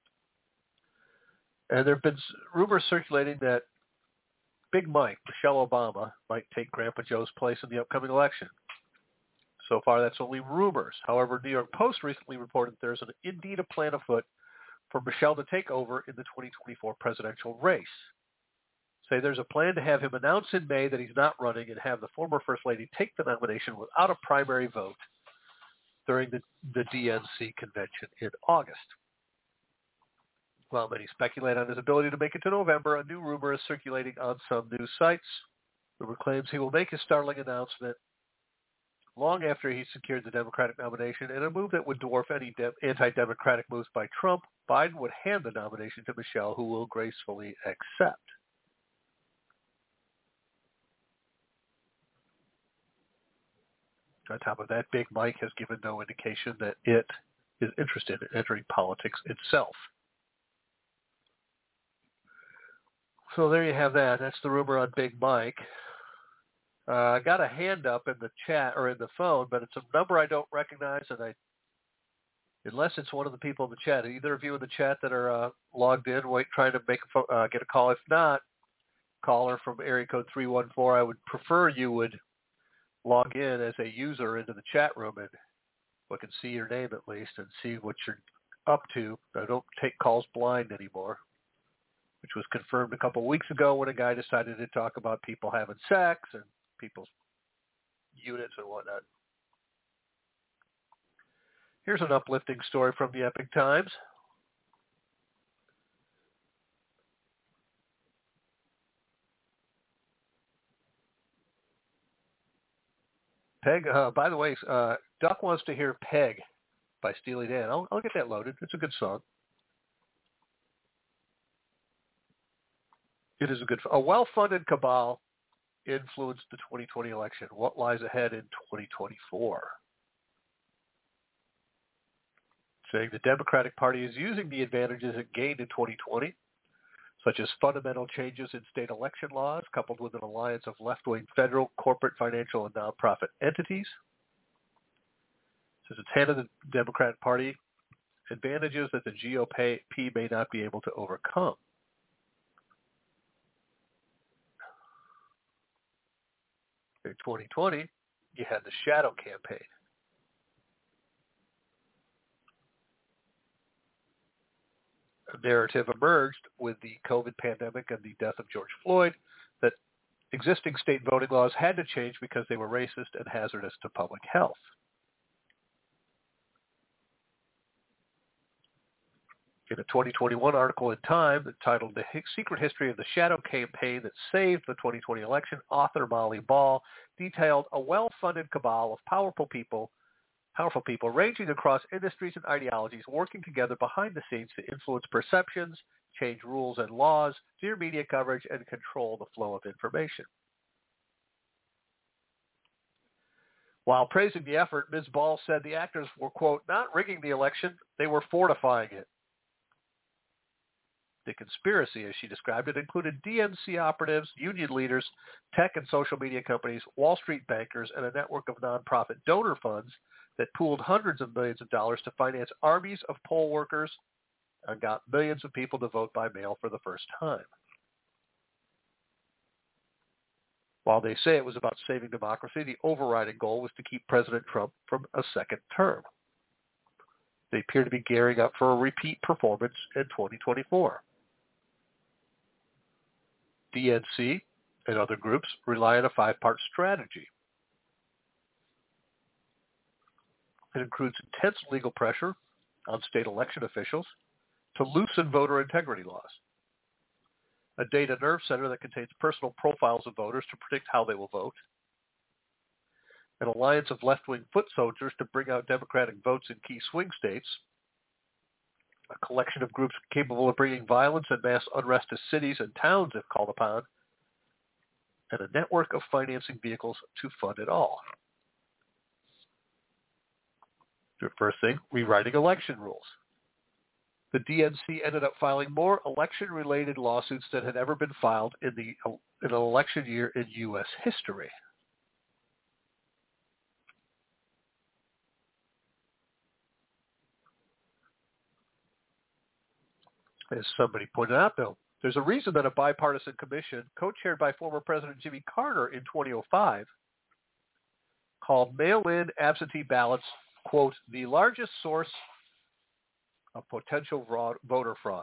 A: And there have been rumors circulating that Big Mike, Michelle Obama, might take Grandpa Joe's place in the upcoming election. So far, that's only rumors. However, New York Post recently reported there's an, indeed a plan afoot for Michelle to take over in the twenty twenty-four presidential race. Say there's a plan to have him announce in May that he's not running and have the former First Lady take the nomination without a primary vote during the, the D N C convention in August. While many speculate on his ability to make it to November, a new rumor is circulating on some news sites. The rumor claims he will make his startling announcement long after he secured the Democratic nomination, in a move that would dwarf any de- anti-democratic moves by Trump. Biden would hand the nomination to Michelle, who will gracefully accept. On top of that, Big Mike has given no indication that it is interested in entering politics itself. So there you have that. That's the rumor on Big Mike. Uh, I got a hand up in the chat or in the phone, but it's a number I don't recognize, and I, unless it's one of the people in the chat, either of you in the chat that are uh, logged in, wait, trying to make a, uh, get a call. If not, caller from area code three one four, I would prefer you would log in as a user into the chat room and we can see your name at least and see what you're up to. I don't take calls blind anymore. which was confirmed a couple of weeks ago when a guy decided to talk about people having sex and people's units and whatnot. Here's an uplifting story from the Epoch Times. Peg, uh, by the way, uh, Duck wants to hear Peg by Steely Dan. I'll, I'll get that loaded. It's a good song. It is a good, a well-funded cabal influenced the twenty twenty election. What lies ahead in twenty twenty-four? Saying the Democratic Party is using the advantages it gained in twenty twenty, such as fundamental changes in state election laws, coupled with an alliance of left-wing federal, corporate, financial, and nonprofit entities. Says it's handed the Democratic Party advantages that the G O P may not be able to overcome. In twenty twenty, you had the shadow campaign. A narrative emerged with the COVID pandemic and the death of George Floyd that existing state voting laws had to change because they were racist and hazardous to public health. In a twenty twenty-one article in Time titled The Secret History of the Shadow Campaign That Saved the twenty twenty Election, author Molly Ball detailed a well-funded cabal of powerful people Powerful people ranging across industries and ideologies working together behind the scenes to influence perceptions, change rules and laws, steer media coverage, and control the flow of information. While praising the effort, Miz Ball said the actors were, quote, not rigging the election, they were fortifying it. The conspiracy, as she described it, included D N C operatives, union leaders, tech and social media companies, Wall Street bankers, and a network of nonprofit donor funds that pooled hundreds of millions of dollars to finance armies of poll workers and got millions of people to vote by mail for the first time. While they say it was about saving democracy, the overriding goal was to keep President Trump from a second term. They appear to be gearing up for a repeat performance in twenty twenty-four. D N C and other groups rely on a five-part strategy. It includes intense legal pressure on state election officials to loosen voter integrity laws, a data nerve center that contains personal profiles of voters to predict how they will vote, an alliance of left-wing foot soldiers to bring out Democratic votes in key swing states, a collection of groups capable of bringing violence and mass unrest to cities and towns if called upon, and a network of financing vehicles to fund it all. The first thing, rewriting election rules. The D N C ended up filing more election-related lawsuits than had ever been filed in, the, in an election year in U S history. As somebody pointed out, though, there's a reason that a bipartisan commission, co-chaired by former President Jimmy Carter in twenty oh five, called mail-in absentee ballots, quote, the largest source of potential fraud, voter fraud.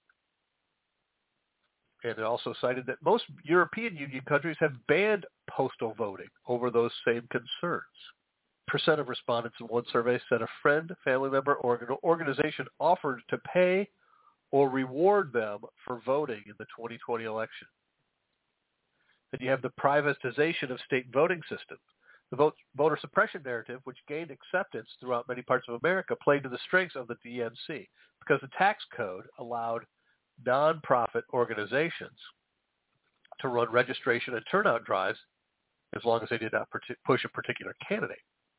A: And it also cited that most European Union countries have banned postal voting over those same concerns. Percent of respondents in one survey said a friend, family member, or an organization offered to pay or reward them for voting in the twenty twenty election. Then you have the privatization of state voting systems. The vote, voter suppression narrative, which gained acceptance throughout many parts of America, played to the strengths of the D N C because the tax code allowed nonprofit organizations to run registration and turnout drives as long as they did not push a particular candidate.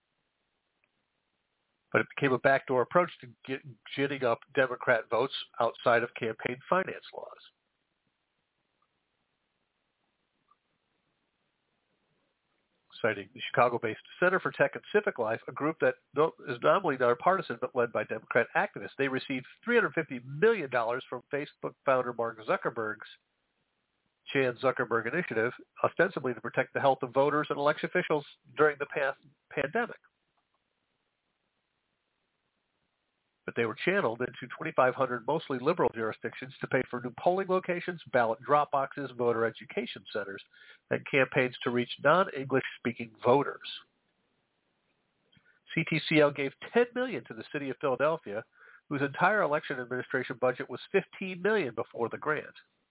A: But it became a backdoor approach to get, ginning up Democrat votes outside of campaign finance laws. Citing the Chicago-based Center for Tech and Civic Life, a group that is nominally nonpartisan but led by Democrat activists. They received three hundred fifty million dollars from Facebook founder Mark Zuckerberg's Chan Zuckerberg Initiative, ostensibly to protect the health of voters and election officials during the past pandemic. but they were channeled into twenty-five hundred mostly liberal jurisdictions to pay for new polling locations, ballot drop boxes, voter education centers, and campaigns to reach non-English speaking voters. C T C L gave ten million dollars to the city of Philadelphia, whose entire election administration budget was fifteen million dollars before the grant.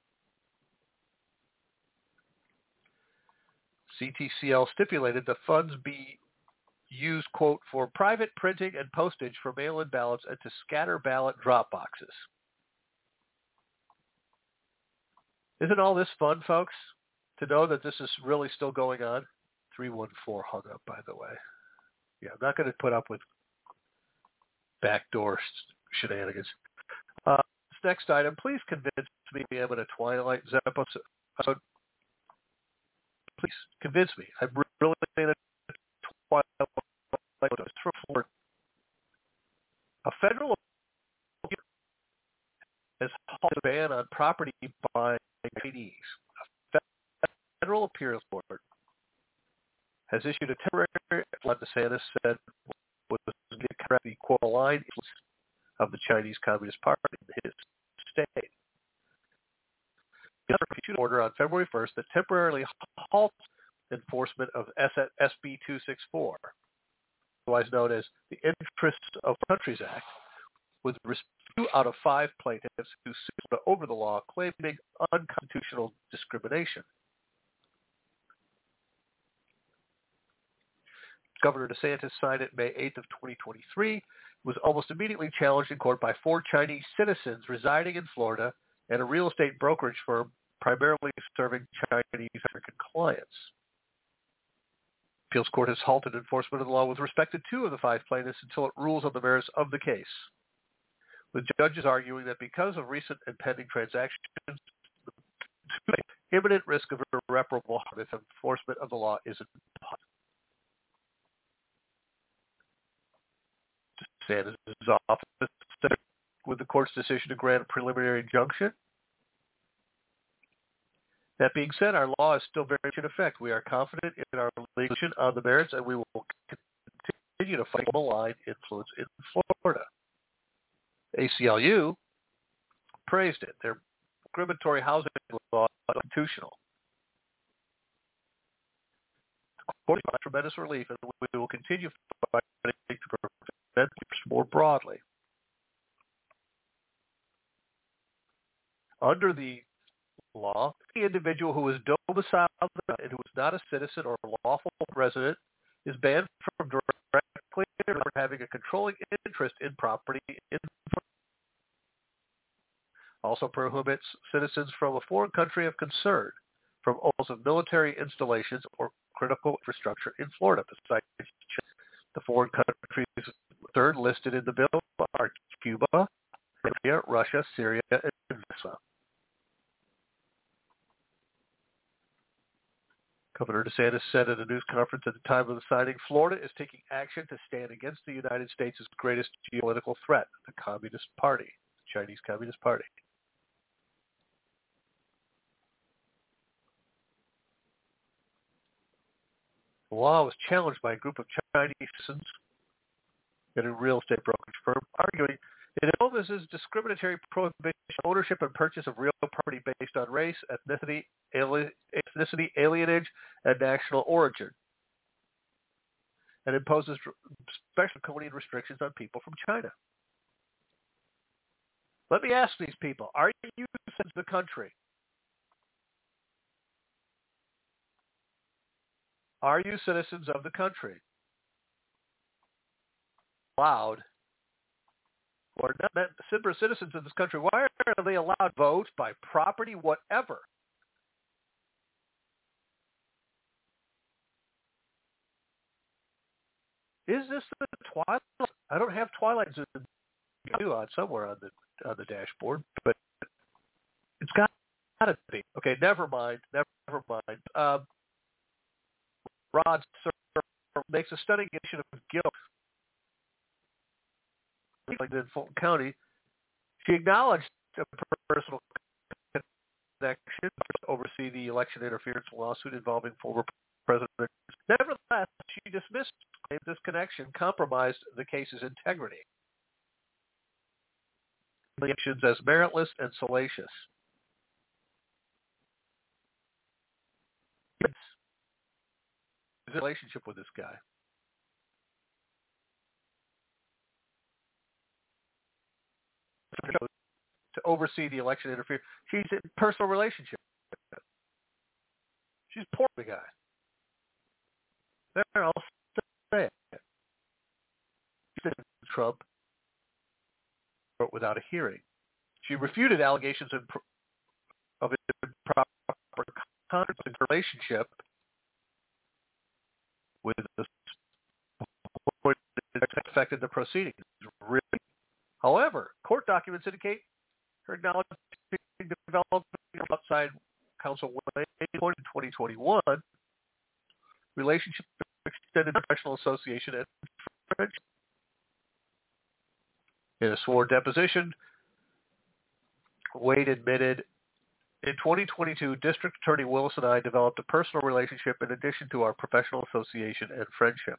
A: C T C L stipulated the funds be used, quote, for private printing and postage for mail-in ballots and to scatter ballot drop boxes. Isn't all this fun, folks, to know that this is really still going on? three one four hung up, by the way. Yeah, I'm not going to put up with backdoor shenanigans. Uh, this next item, please convince me I'm in a Twilight Zone episode. Please convince me. I'm really in a Twilight Zone. A federal has halted a ban on property by Chinese. A federal appeals court has issued a temporary, what DeSantis said was the quote line of the Chinese Communist Party in his state. The issued an order on February first that temporarily halts enforcement of S B two sixty-four, otherwise known as the Interests of Countries Act, with two out of five plaintiffs who sued over the law claiming unconstitutional discrimination. Governor DeSantis signed it May eighth of twenty twenty-three, was almost immediately challenged in court by four Chinese citizens residing in Florida and a real estate brokerage firm primarily serving Chinese American clients. The appeals court has halted enforcement of the law with respect to two of the five plaintiffs until it rules on the merits of the case, with judges arguing that because of recent and pending transactions, imminent risk of irreparable harm if enforcement of the law isn't possible. DeSantis' office said with the court's decision to grant a preliminary injunction. That being said, our law is still very much in effect. We are confident in our legal position on the merits, and we will continue to fight malign influence in Florida. A C L U praised it. Their discriminatory housing law is constitutional. The court provides tremendous relief, and we will continue fighting to prevent more broadly. Under the law, the individual who is domiciled and who is not a citizen or lawful resident is banned from directly having a controlling interest in property. In also prohibits citizens from a foreign country of concern from owners of military installations or critical infrastructure in Florida. Besides, the foreign countries third listed in the bill are Cuba, Russia, Syria, and Venezuela. Governor DeSantis said at a news conference at the time of the signing, Florida is taking action to stand against the United States' greatest geopolitical threat, the Communist Party, the Chinese Communist Party. The law was challenged by a group of Chinese citizens and a real estate brokerage firm, arguing it encompasses discriminatory prohibition of ownership and purchase of real property based on race, ethnicity, ali- ethnicity, alienage, and national origin, and imposes special draconian restrictions on people from China. Let me ask these people, are you citizens of the country? Are you citizens of the country? Allowed, or not citizens of this country, why are they allowed to vote by property, whatever? Is this the Twilight? I don't have Twilight Zone on somewhere on the on the dashboard, but it's got to be. Okay, never mind. Never mind. Um, Rod Serling makes a stunning admission of guilt. Like in Fulton County, she acknowledged a personal connection to oversee the election interference lawsuit involving former president. Nevertheless, she dismissed claims this connection compromised the case's integrity. allegations as meritless and salacious. His relationship with this guy. To oversee the election interference. She's in personal relationship. She's poor the guy. There, I'll say it. Trump without a hearing. She refuted allegations of improper conduct in her relationship with the that affected the proceedings. Really. However, court documents indicate her acknowledged development outside counsel in twenty twenty-one relationship extended professional association and friendship. In a sworn deposition, Wade admitted, in twenty twenty-two, District Attorney Willis and I developed a personal relationship in addition to our professional association and friendship.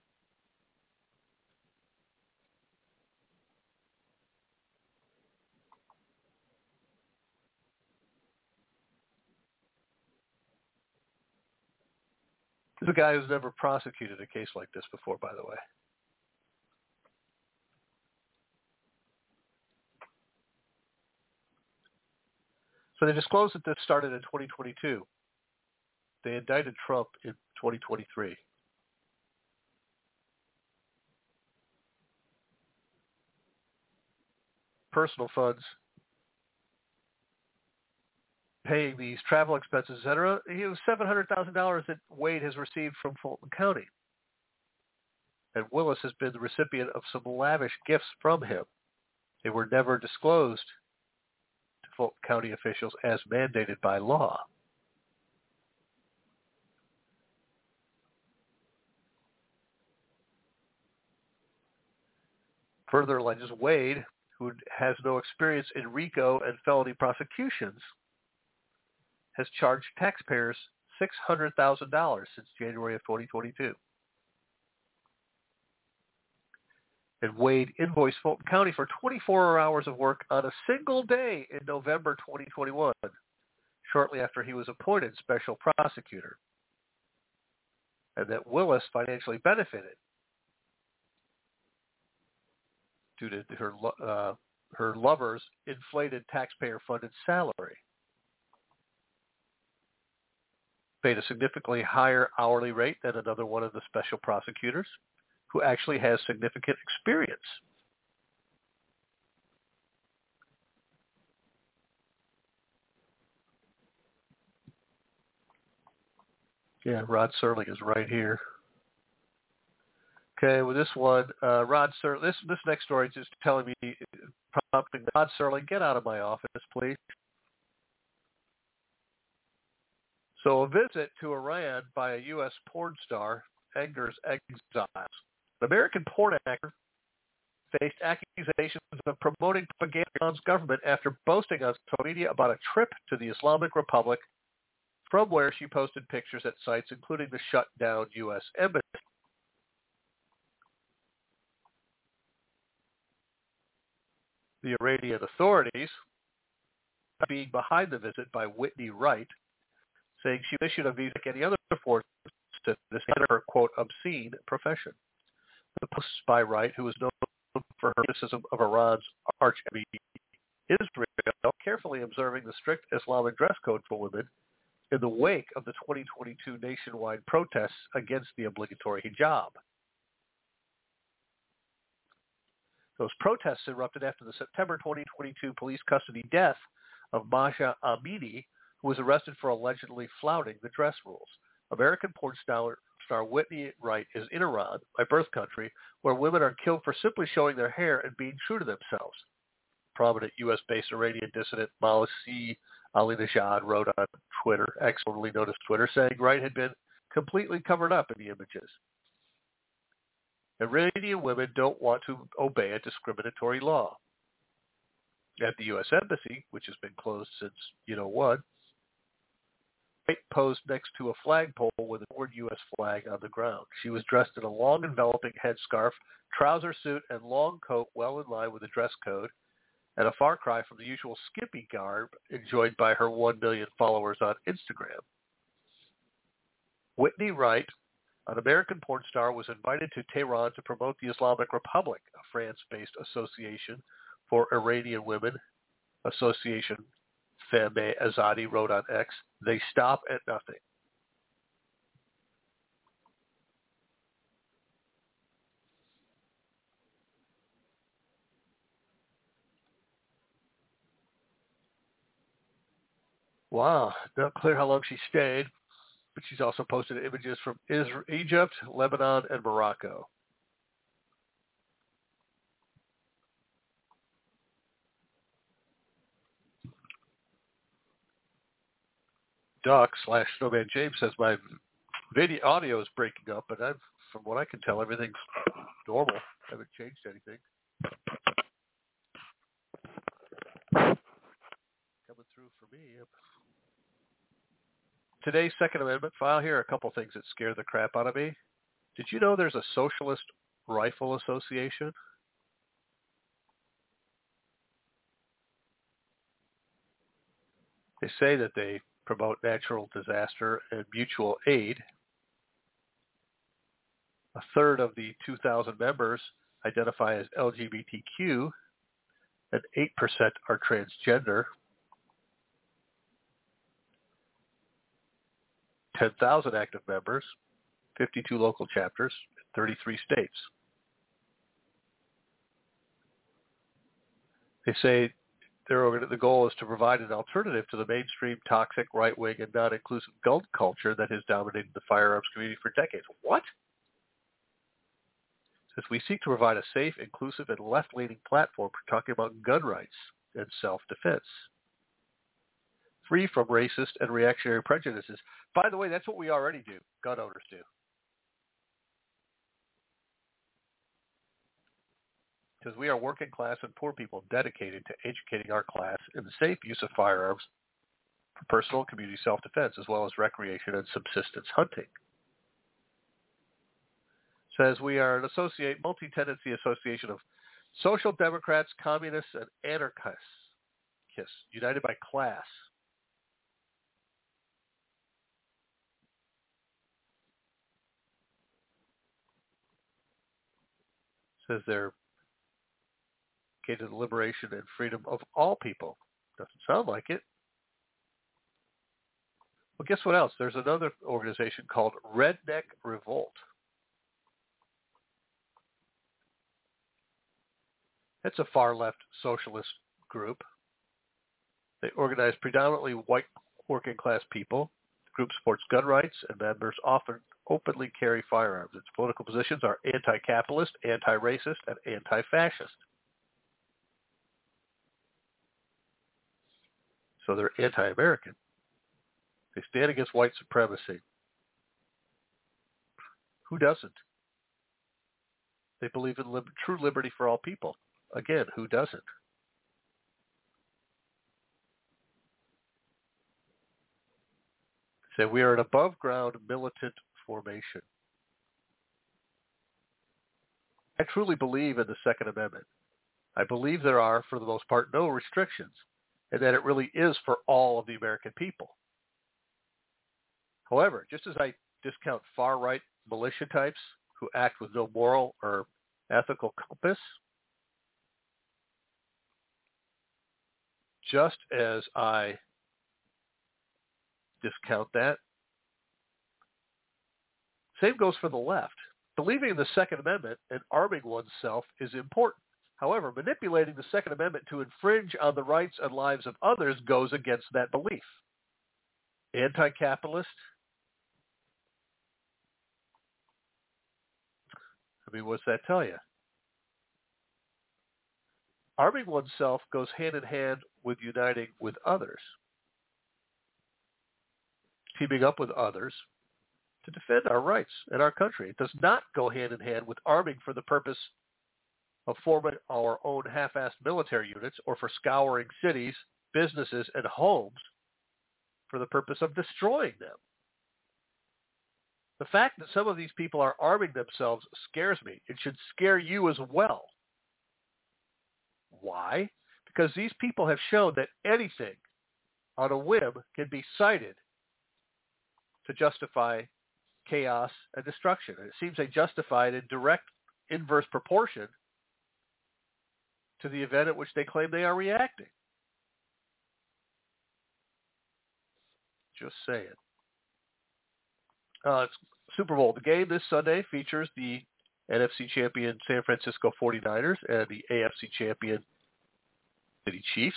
A: This is a guy who's never prosecuted a case like this before, by the way. So they disclosed that this started in twenty twenty-two. They indicted Trump in twenty twenty-three. Personal funds, paying these travel expenses, et cetera. He was seven hundred thousand dollars that Wade has received from Fulton County. And Willis has been the recipient of some lavish gifts from him. They were never disclosed to Fulton County officials as mandated by law. Further alleges Wade, who has no experience in RICO and felony prosecutions, has charged taxpayers six hundred thousand dollars since January of twenty twenty-two. And Wade invoiced Fulton County for twenty-four hours of work on a single day in November twenty twenty-one, shortly after he was appointed special prosecutor, and that Willis financially benefited due to her uh, her lover's inflated taxpayer-funded salary. Paid a significantly higher hourly rate than another one of the special prosecutors, who actually has significant experience. Yeah, Rod Serling is right here. Okay, with this one, uh, Rod Serling, this this next story is just telling me, prompting Rod Serling, get out of my office, please. So a visit to Iran by a U S porn star angers exiles. An American porn actor faced accusations of promoting propaganda against Iran's government after boasting on social media about a trip to the Islamic Republic, from where she posted pictures at sites including the shut-down U S embassy. The Iranian authorities, being behind the visit by Whitney Wright, saying she issued a visa like any other force to this her, quote, obscene profession. The post by Wright, who is known for her criticism of Iran's arch-enemy Israel, carefully observing the strict Islamic dress code for women in the wake of the twenty twenty-two nationwide protests against the obligatory hijab. Those protests erupted after the September twenty twenty-two police custody death of Mahsa Amini, who was arrested for allegedly flouting the dress rules. American porn star, star Whitney Wright is in Iran, my birth country, where women are killed for simply showing their hair and being true to themselves. Prominent U S-based Iranian dissident Malasi Ali-Najad wrote on Twitter, ex formerly known as Twitter, saying Wright had been completely covered up in the images. Iranian women don't want to obey a discriminatory law. At the U S Embassy, which has been closed since you know what, Wright posed next to a flagpole with a U S flag on the ground. She was dressed in a long enveloping headscarf, trouser suit, and long coat well in line with the dress code, and a far cry from the usual skimpy garb enjoyed by her one million followers on Instagram. Whitney Wright, an American porn star, was invited to Tehran to promote the Islamic Republic, a France-based association for Iranian women. Association Femme Azadi wrote on X, "They stop at nothing." Wow, not clear how long she stayed, but she's also posted images from Israel, Egypt, Lebanon, and Morocco. Duck slash Snowman James says my video audio is breaking up, but I've, from what I can tell, everything's normal. I haven't changed anything. Coming through for me. Yep. Today's Second Amendment file, here are a couple things that scare the crap out of me. Did you know there's a Socialist Rifle Association? They say that they promote natural disaster and mutual aid. A third of the two thousand members identify as L G B T Q, and eight percent are transgender. ten thousand active members, fifty-two local chapters, thirty-three states. They say their, the goal is to provide an alternative to the mainstream toxic right-wing and non-inclusive gun culture that has dominated the firearms community for decades. What? It says we seek to provide a safe, inclusive, and left-leaning platform for talking about gun rights and self-defense, free from racist and reactionary prejudices. By the way, that's what we already do. Gun owners do. Because we are working class and poor people dedicated to educating our class in the safe use of firearms for personal and community self-defense, as well as recreation and subsistence hunting. Says we are an associate, multi-tendency association of social democrats, communists, and anarchists, united by class. Says they're dedicated to the liberation and freedom of all people. Doesn't sound like it. Well, guess what else? There's another organization called Redneck Revolt. It's a far-left socialist group. They organize predominantly white working-class people. The group supports gun rights, and members often openly carry firearms. Its political positions are anti-capitalist, anti-racist, and anti-fascist. So they're anti-American. They stand against white supremacy. Who doesn't? They believe in lib- true liberty for all people. Again, who doesn't? Say we are an above-ground militant formation. I truly believe in the Second Amendment. I believe there are, for the most part, no restrictions, and that it really is for all of the American people. However, just as I discount far-right militia types who act with no moral or ethical compass, just as I discount that, same goes for the left. Believing in the Second Amendment and arming oneself is important. However, manipulating the Second Amendment to infringe on the rights and lives of others goes against that belief. Anti-capitalist. I mean, what's that tell you? Arming oneself goes hand in hand with uniting with others. Teaming up with others to defend our rights and our country. It does not go hand in hand with arming for the purpose of forming our own half-assed military units or for scouring cities, businesses, and homes for the purpose of destroying them. The fact that some of these people are arming themselves scares me. It should scare you as well. Why? because these people have shown that anything on a whim can be cited to justify chaos and destruction. And it seems they justify it in direct inverse proportion to the event at which they claim they are reacting. Just saying. Uh, it's Super Bowl. The game this Sunday features the N F C champion San Francisco forty-niners and the A F C champion City Chiefs.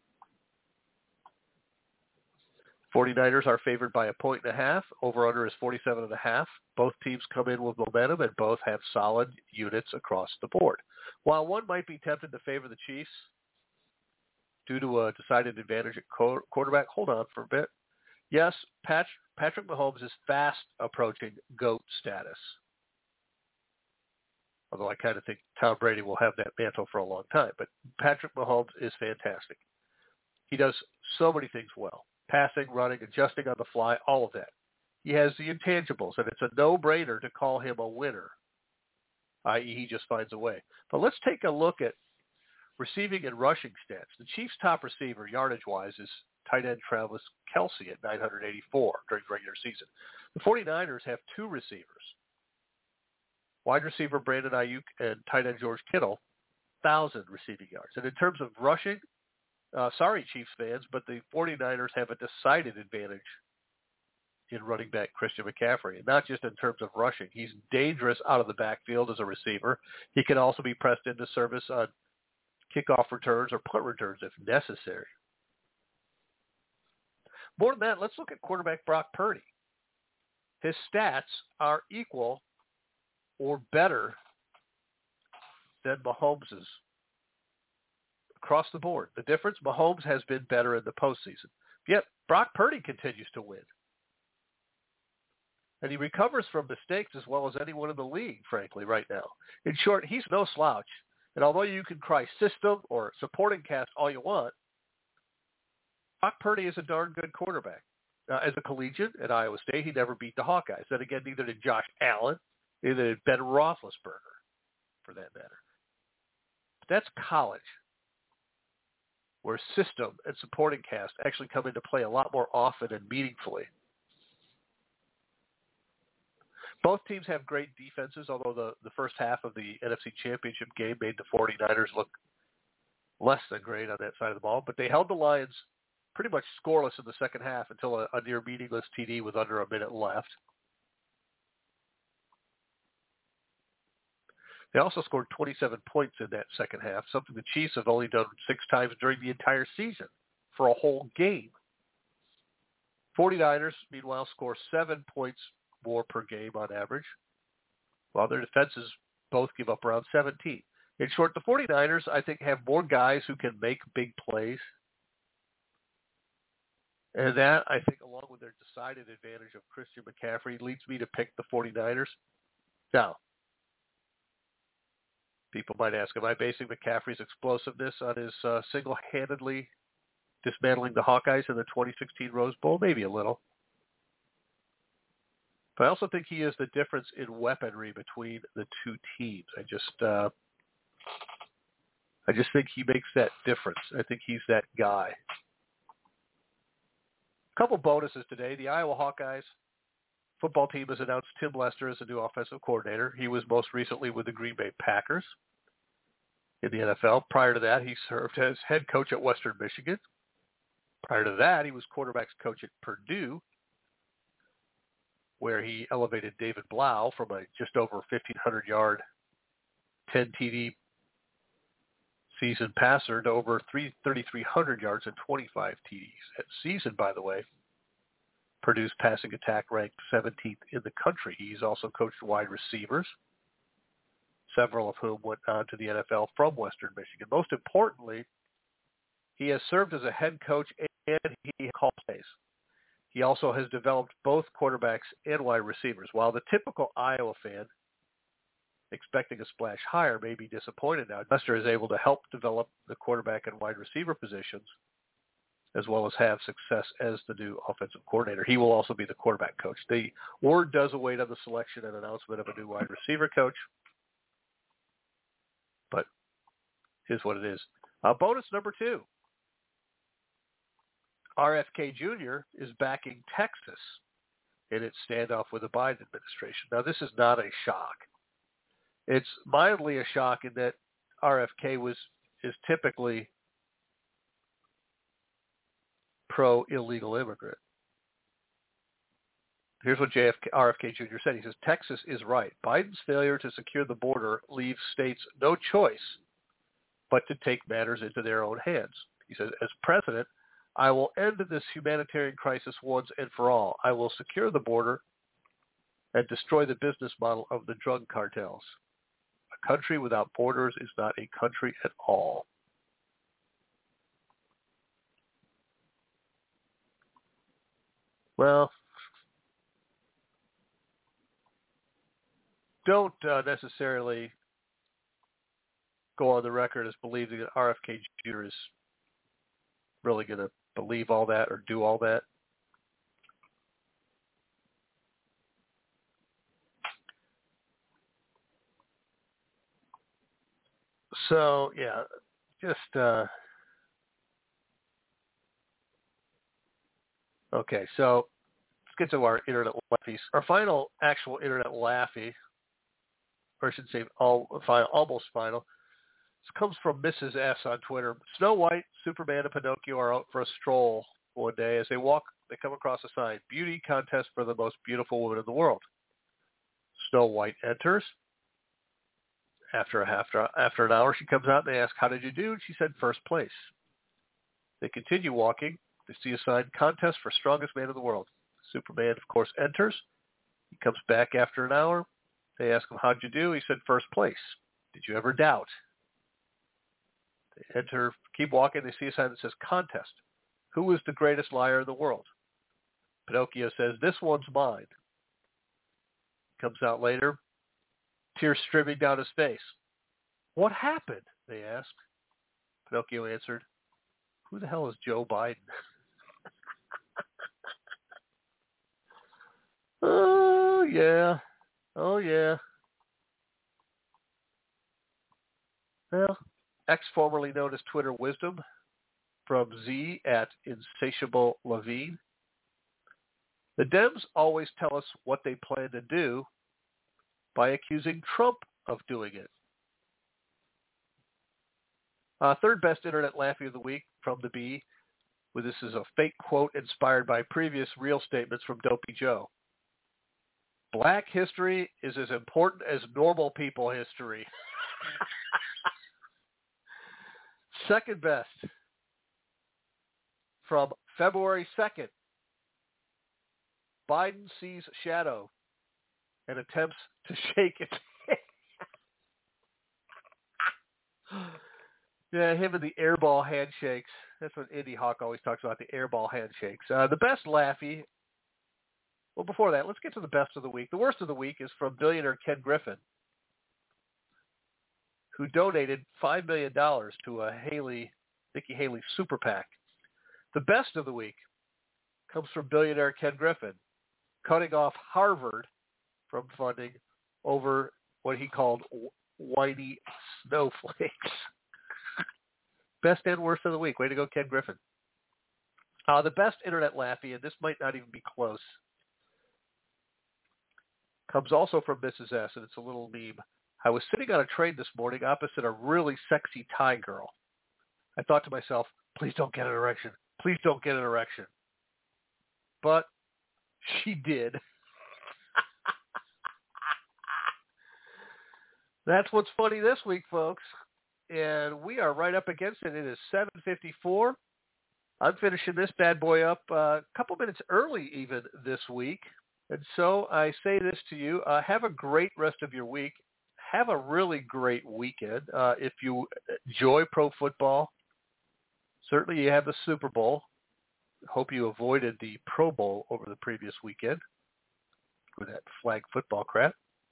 A: forty-niners are favored by a point and a half. Over-under is forty-seven and a half. Both teams come in with momentum and both have solid units across the board. While one might be tempted to favor the Chiefs due to a decided advantage at quarterback, hold on for a bit. Yes, Pat, Patrick Mahomes is fast approaching GOAT status. Although I kind of think Tom Brady will have that mantle for a long time. But Patrick Mahomes is fantastic. He does so many things well. Passing, running, adjusting on the fly, all of that. He has the intangibles, and it's a no-brainer to call him a winner, that is he just finds a way. But let's take a look at receiving and rushing stats. The Chiefs' top receiver, yardage-wise, is tight end Travis Kelce at nine hundred eighty-four during the regular season. The forty-niners have two receivers, wide receiver Brandon Ayuk and tight end George Kittle, one thousand receiving yards. And in terms of rushing, uh, sorry, Chiefs fans, but the forty-niners have a decided advantage in running back Christian McCaffrey, and not just in terms of rushing. He's dangerous out of the backfield as a receiver. He can also be pressed into service on kickoff returns or punt returns if necessary. More than that, let's look at quarterback Brock Purdy. His stats are equal or better than Mahomes's across the board. The difference, Mahomes has been better in the postseason. Yet Brock Purdy continues to win. And he recovers from mistakes as well as anyone in the league, frankly, right now. In short, he's no slouch. And although you can cry system or supporting cast all you want, Brock Purdy is a darn good quarterback. Uh, as a collegiate at Iowa State, he never beat the Hawkeyes. Then again, neither did Josh Allen, neither did Ben Roethlisberger, for that matter. But that's college, where system and supporting cast actually come into play a lot more often and meaningfully. Both teams have great defenses, although the, the first half of the N F C Championship game made the forty-niners look less than great on that side of the ball. But they held the Lions pretty much scoreless in the second half until a, a near meaningless T D with under a minute left. They also scored twenty-seven points in that second half, something the Chiefs have only done six times during the entire season for a whole game. forty-niners, meanwhile, score seven points more per game on average, while their defenses both give up around seventeen. In short, the forty-niners, I think, have more guys who can make big plays. And that, I think, along with their decided advantage of Christian McCaffrey, leads me to pick the forty-niners. Now, people might ask, am I basing McCaffrey's explosiveness on his uh, single-handedly dismantling the Hawkeyes in the twenty sixteen Rose Bowl? Maybe a little. But I also think he is the difference in weaponry between the two teams. I just, uh, I just think he makes that difference. I think he's that guy. A couple bonuses today. The Iowa Hawkeyes football team has announced Tim Lester as the new offensive coordinator. He was most recently with the Green Bay Packers in the N F L. Prior to that, he served as head coach at Western Michigan. Prior to that, he was quarterback's coach at Purdue, where he elevated David Blau from a just over fifteen hundred yard, ten T D season passer to over thirty-three hundred yards and twenty-five T Ds. That season, by the way, Purdue's passing attack ranked seventeenth in the country. He's also coached wide receivers, several of whom went on to the N F L from Western Michigan. Most importantly, he has served as a head coach and he calls plays. He also has developed both quarterbacks and wide receivers. While the typical Iowa fan expecting a splash higher may be disappointed now, Lester is able to help develop the quarterback and wide receiver positions as well as have success as the new offensive coordinator. He will also be the quarterback coach. The word does await on the selection and announcement of a new wide receiver coach, but here's what it is. Uh, bonus number two. R F K Junior is backing Texas in its standoff with the Biden administration. Now, this is not a shock. It's mildly a shock in that R F K was is typically pro-illegal immigrant. Here's what J F K, R F K Junior said. He says, Texas is right. Biden's failure to secure the border leaves states no choice but to take matters into their own hands. He says, as president, I will end this humanitarian crisis once and for all. I will secure the border and destroy the business model of the drug cartels. A country without borders is not a country at all. Well, don't uh, necessarily go on the record as believing that R F K Junior is really going to believe all that or do all that. So, yeah, just, uh, okay, so let's get to our internet laughies. Our final actual internet laughy, or I should say all, final, almost final, this comes from Missus S on Twitter. Snow White, Superman, and Pinocchio are out for a stroll one day. As they walk, they come across a sign, beauty contest for the most beautiful woman in the world. Snow White enters. After, after, after an hour, she comes out and they ask, how did you do? And she said, first place. They continue walking. They see a sign, contest for strongest man in the world. Superman, of course, enters. He comes back after an hour. They ask him, how'd you do? He said, first place. Did you ever doubt? They enter, keep walking. They see a sign that says contest. Who is the greatest liar in the world? Pinocchio says, this one's mine. Comes out later. Tears streaming down his face. What happened? They asked. Pinocchio answered, who the hell is Joe Biden? Oh, yeah. Oh, yeah. Well, X, formerly known as Twitter Wisdom, from Z at Insatiable Levine. The Dems always tell us what they plan to do by accusing Trump of doing it. Uh, third best internet laughy of the week from the Bee. Well, this is a fake quote inspired by previous real statements from Dopey Joe. Black history is as important as normal people history. Second best from February second. Biden sees shadow and attempts to shake its hand. Yeah, him and the airball handshakes. That's what Indy Hawk always talks about, the airball handshakes. Uh, the best laughy. Well, before that, let's get to the best of the week. The worst of the week is from billionaire Ken Griffin, who donated five million dollars to a Haley, Nikki Haley super PAC. The best of the week comes from billionaire Ken Griffin, cutting off Harvard from funding over what he called whiny snowflakes. Best and worst of the week. Way to go, Ken Griffin. Uh, the best internet laughy, and this might not even be close, comes also from Missus S, and it's a little meme. I was sitting on a train this morning opposite a really sexy Thai girl. I thought to myself, please don't get an erection. Please don't get an erection. But she did. That's what's funny this week, folks. And we are right up against it. It is seven fifty-four. I'm finishing this bad boy up uh, a couple minutes early even this week. And so I say this to you. Uh, have a great rest of your week. Have a really great weekend. Uh, if you enjoy pro football, certainly you have the Super Bowl. Hope you avoided the Pro Bowl over the previous weekend with that flag football crap.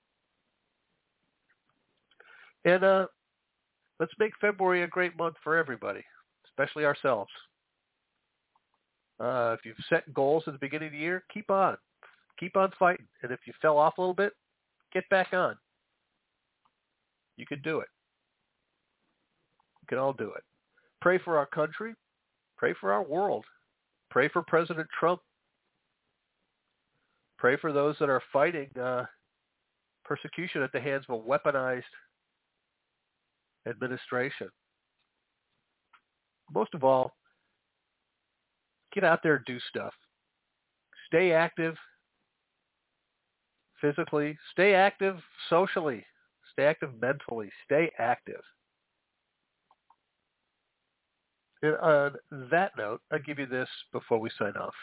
A: And uh, let's make February a great month for everybody, especially ourselves. Uh, if you've set goals at the beginning of the year, keep on. Keep on fighting. And if you fell off a little bit, get back on. You can do it. You can all do it. Pray for our country. Pray for our world. Pray for President Trump. Pray for those that are fighting uh, persecution at the hands of a weaponized administration. Most of all, get out there and do stuff. Stay active physically. Stay active socially. Stay active mentally. Stay active. And on that note, I'll give you this before we sign off.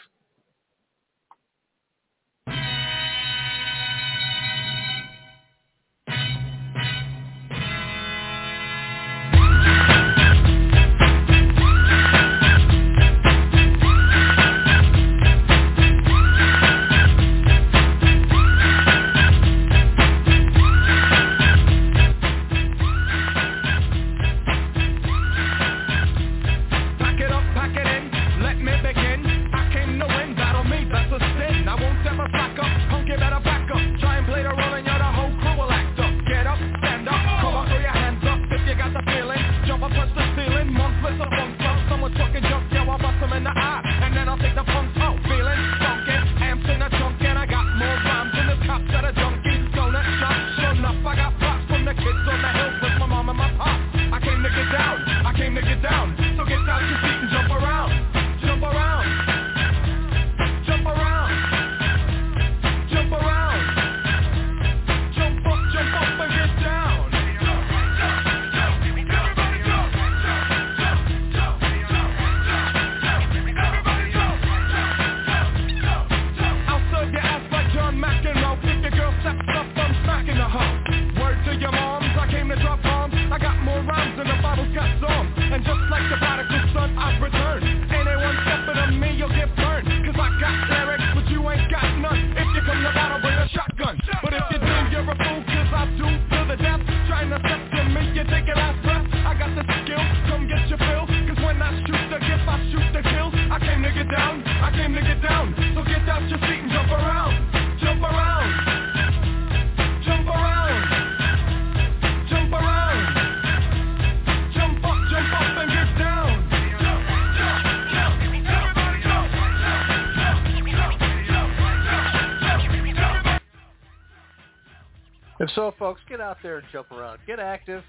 A: And so, folks, get out there and jump around. Get active.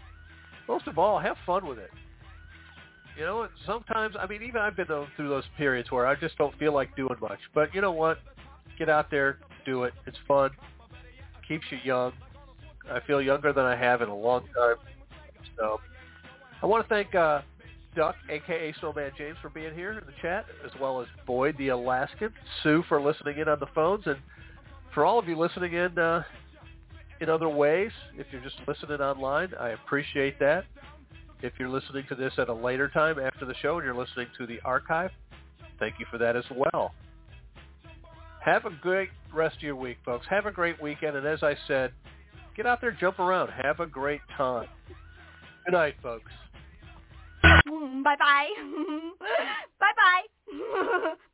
A: Most of all, have fun with it. You know, sometimes, I mean, even I've been through those periods where I just don't feel like doing much. But you know what? Get out there, do it. It's fun. Keeps you young. I feel younger than I have in a long time. So I want to thank uh, Duck, a k a. Snowman James, for being here in the chat, as well as Boyd the Alaskan, Sue for listening in on the phones, and for all of you listening in uh, in other ways, if you're just listening online, I appreciate that. If you're listening to this at a later time after the show and you're listening to the archive, thank you for that as well. Have a great rest of your week, folks. Have a great weekend, and as I said, get out there, jump around. Have a great time. Good night, folks.
B: Bye-bye. Bye-bye.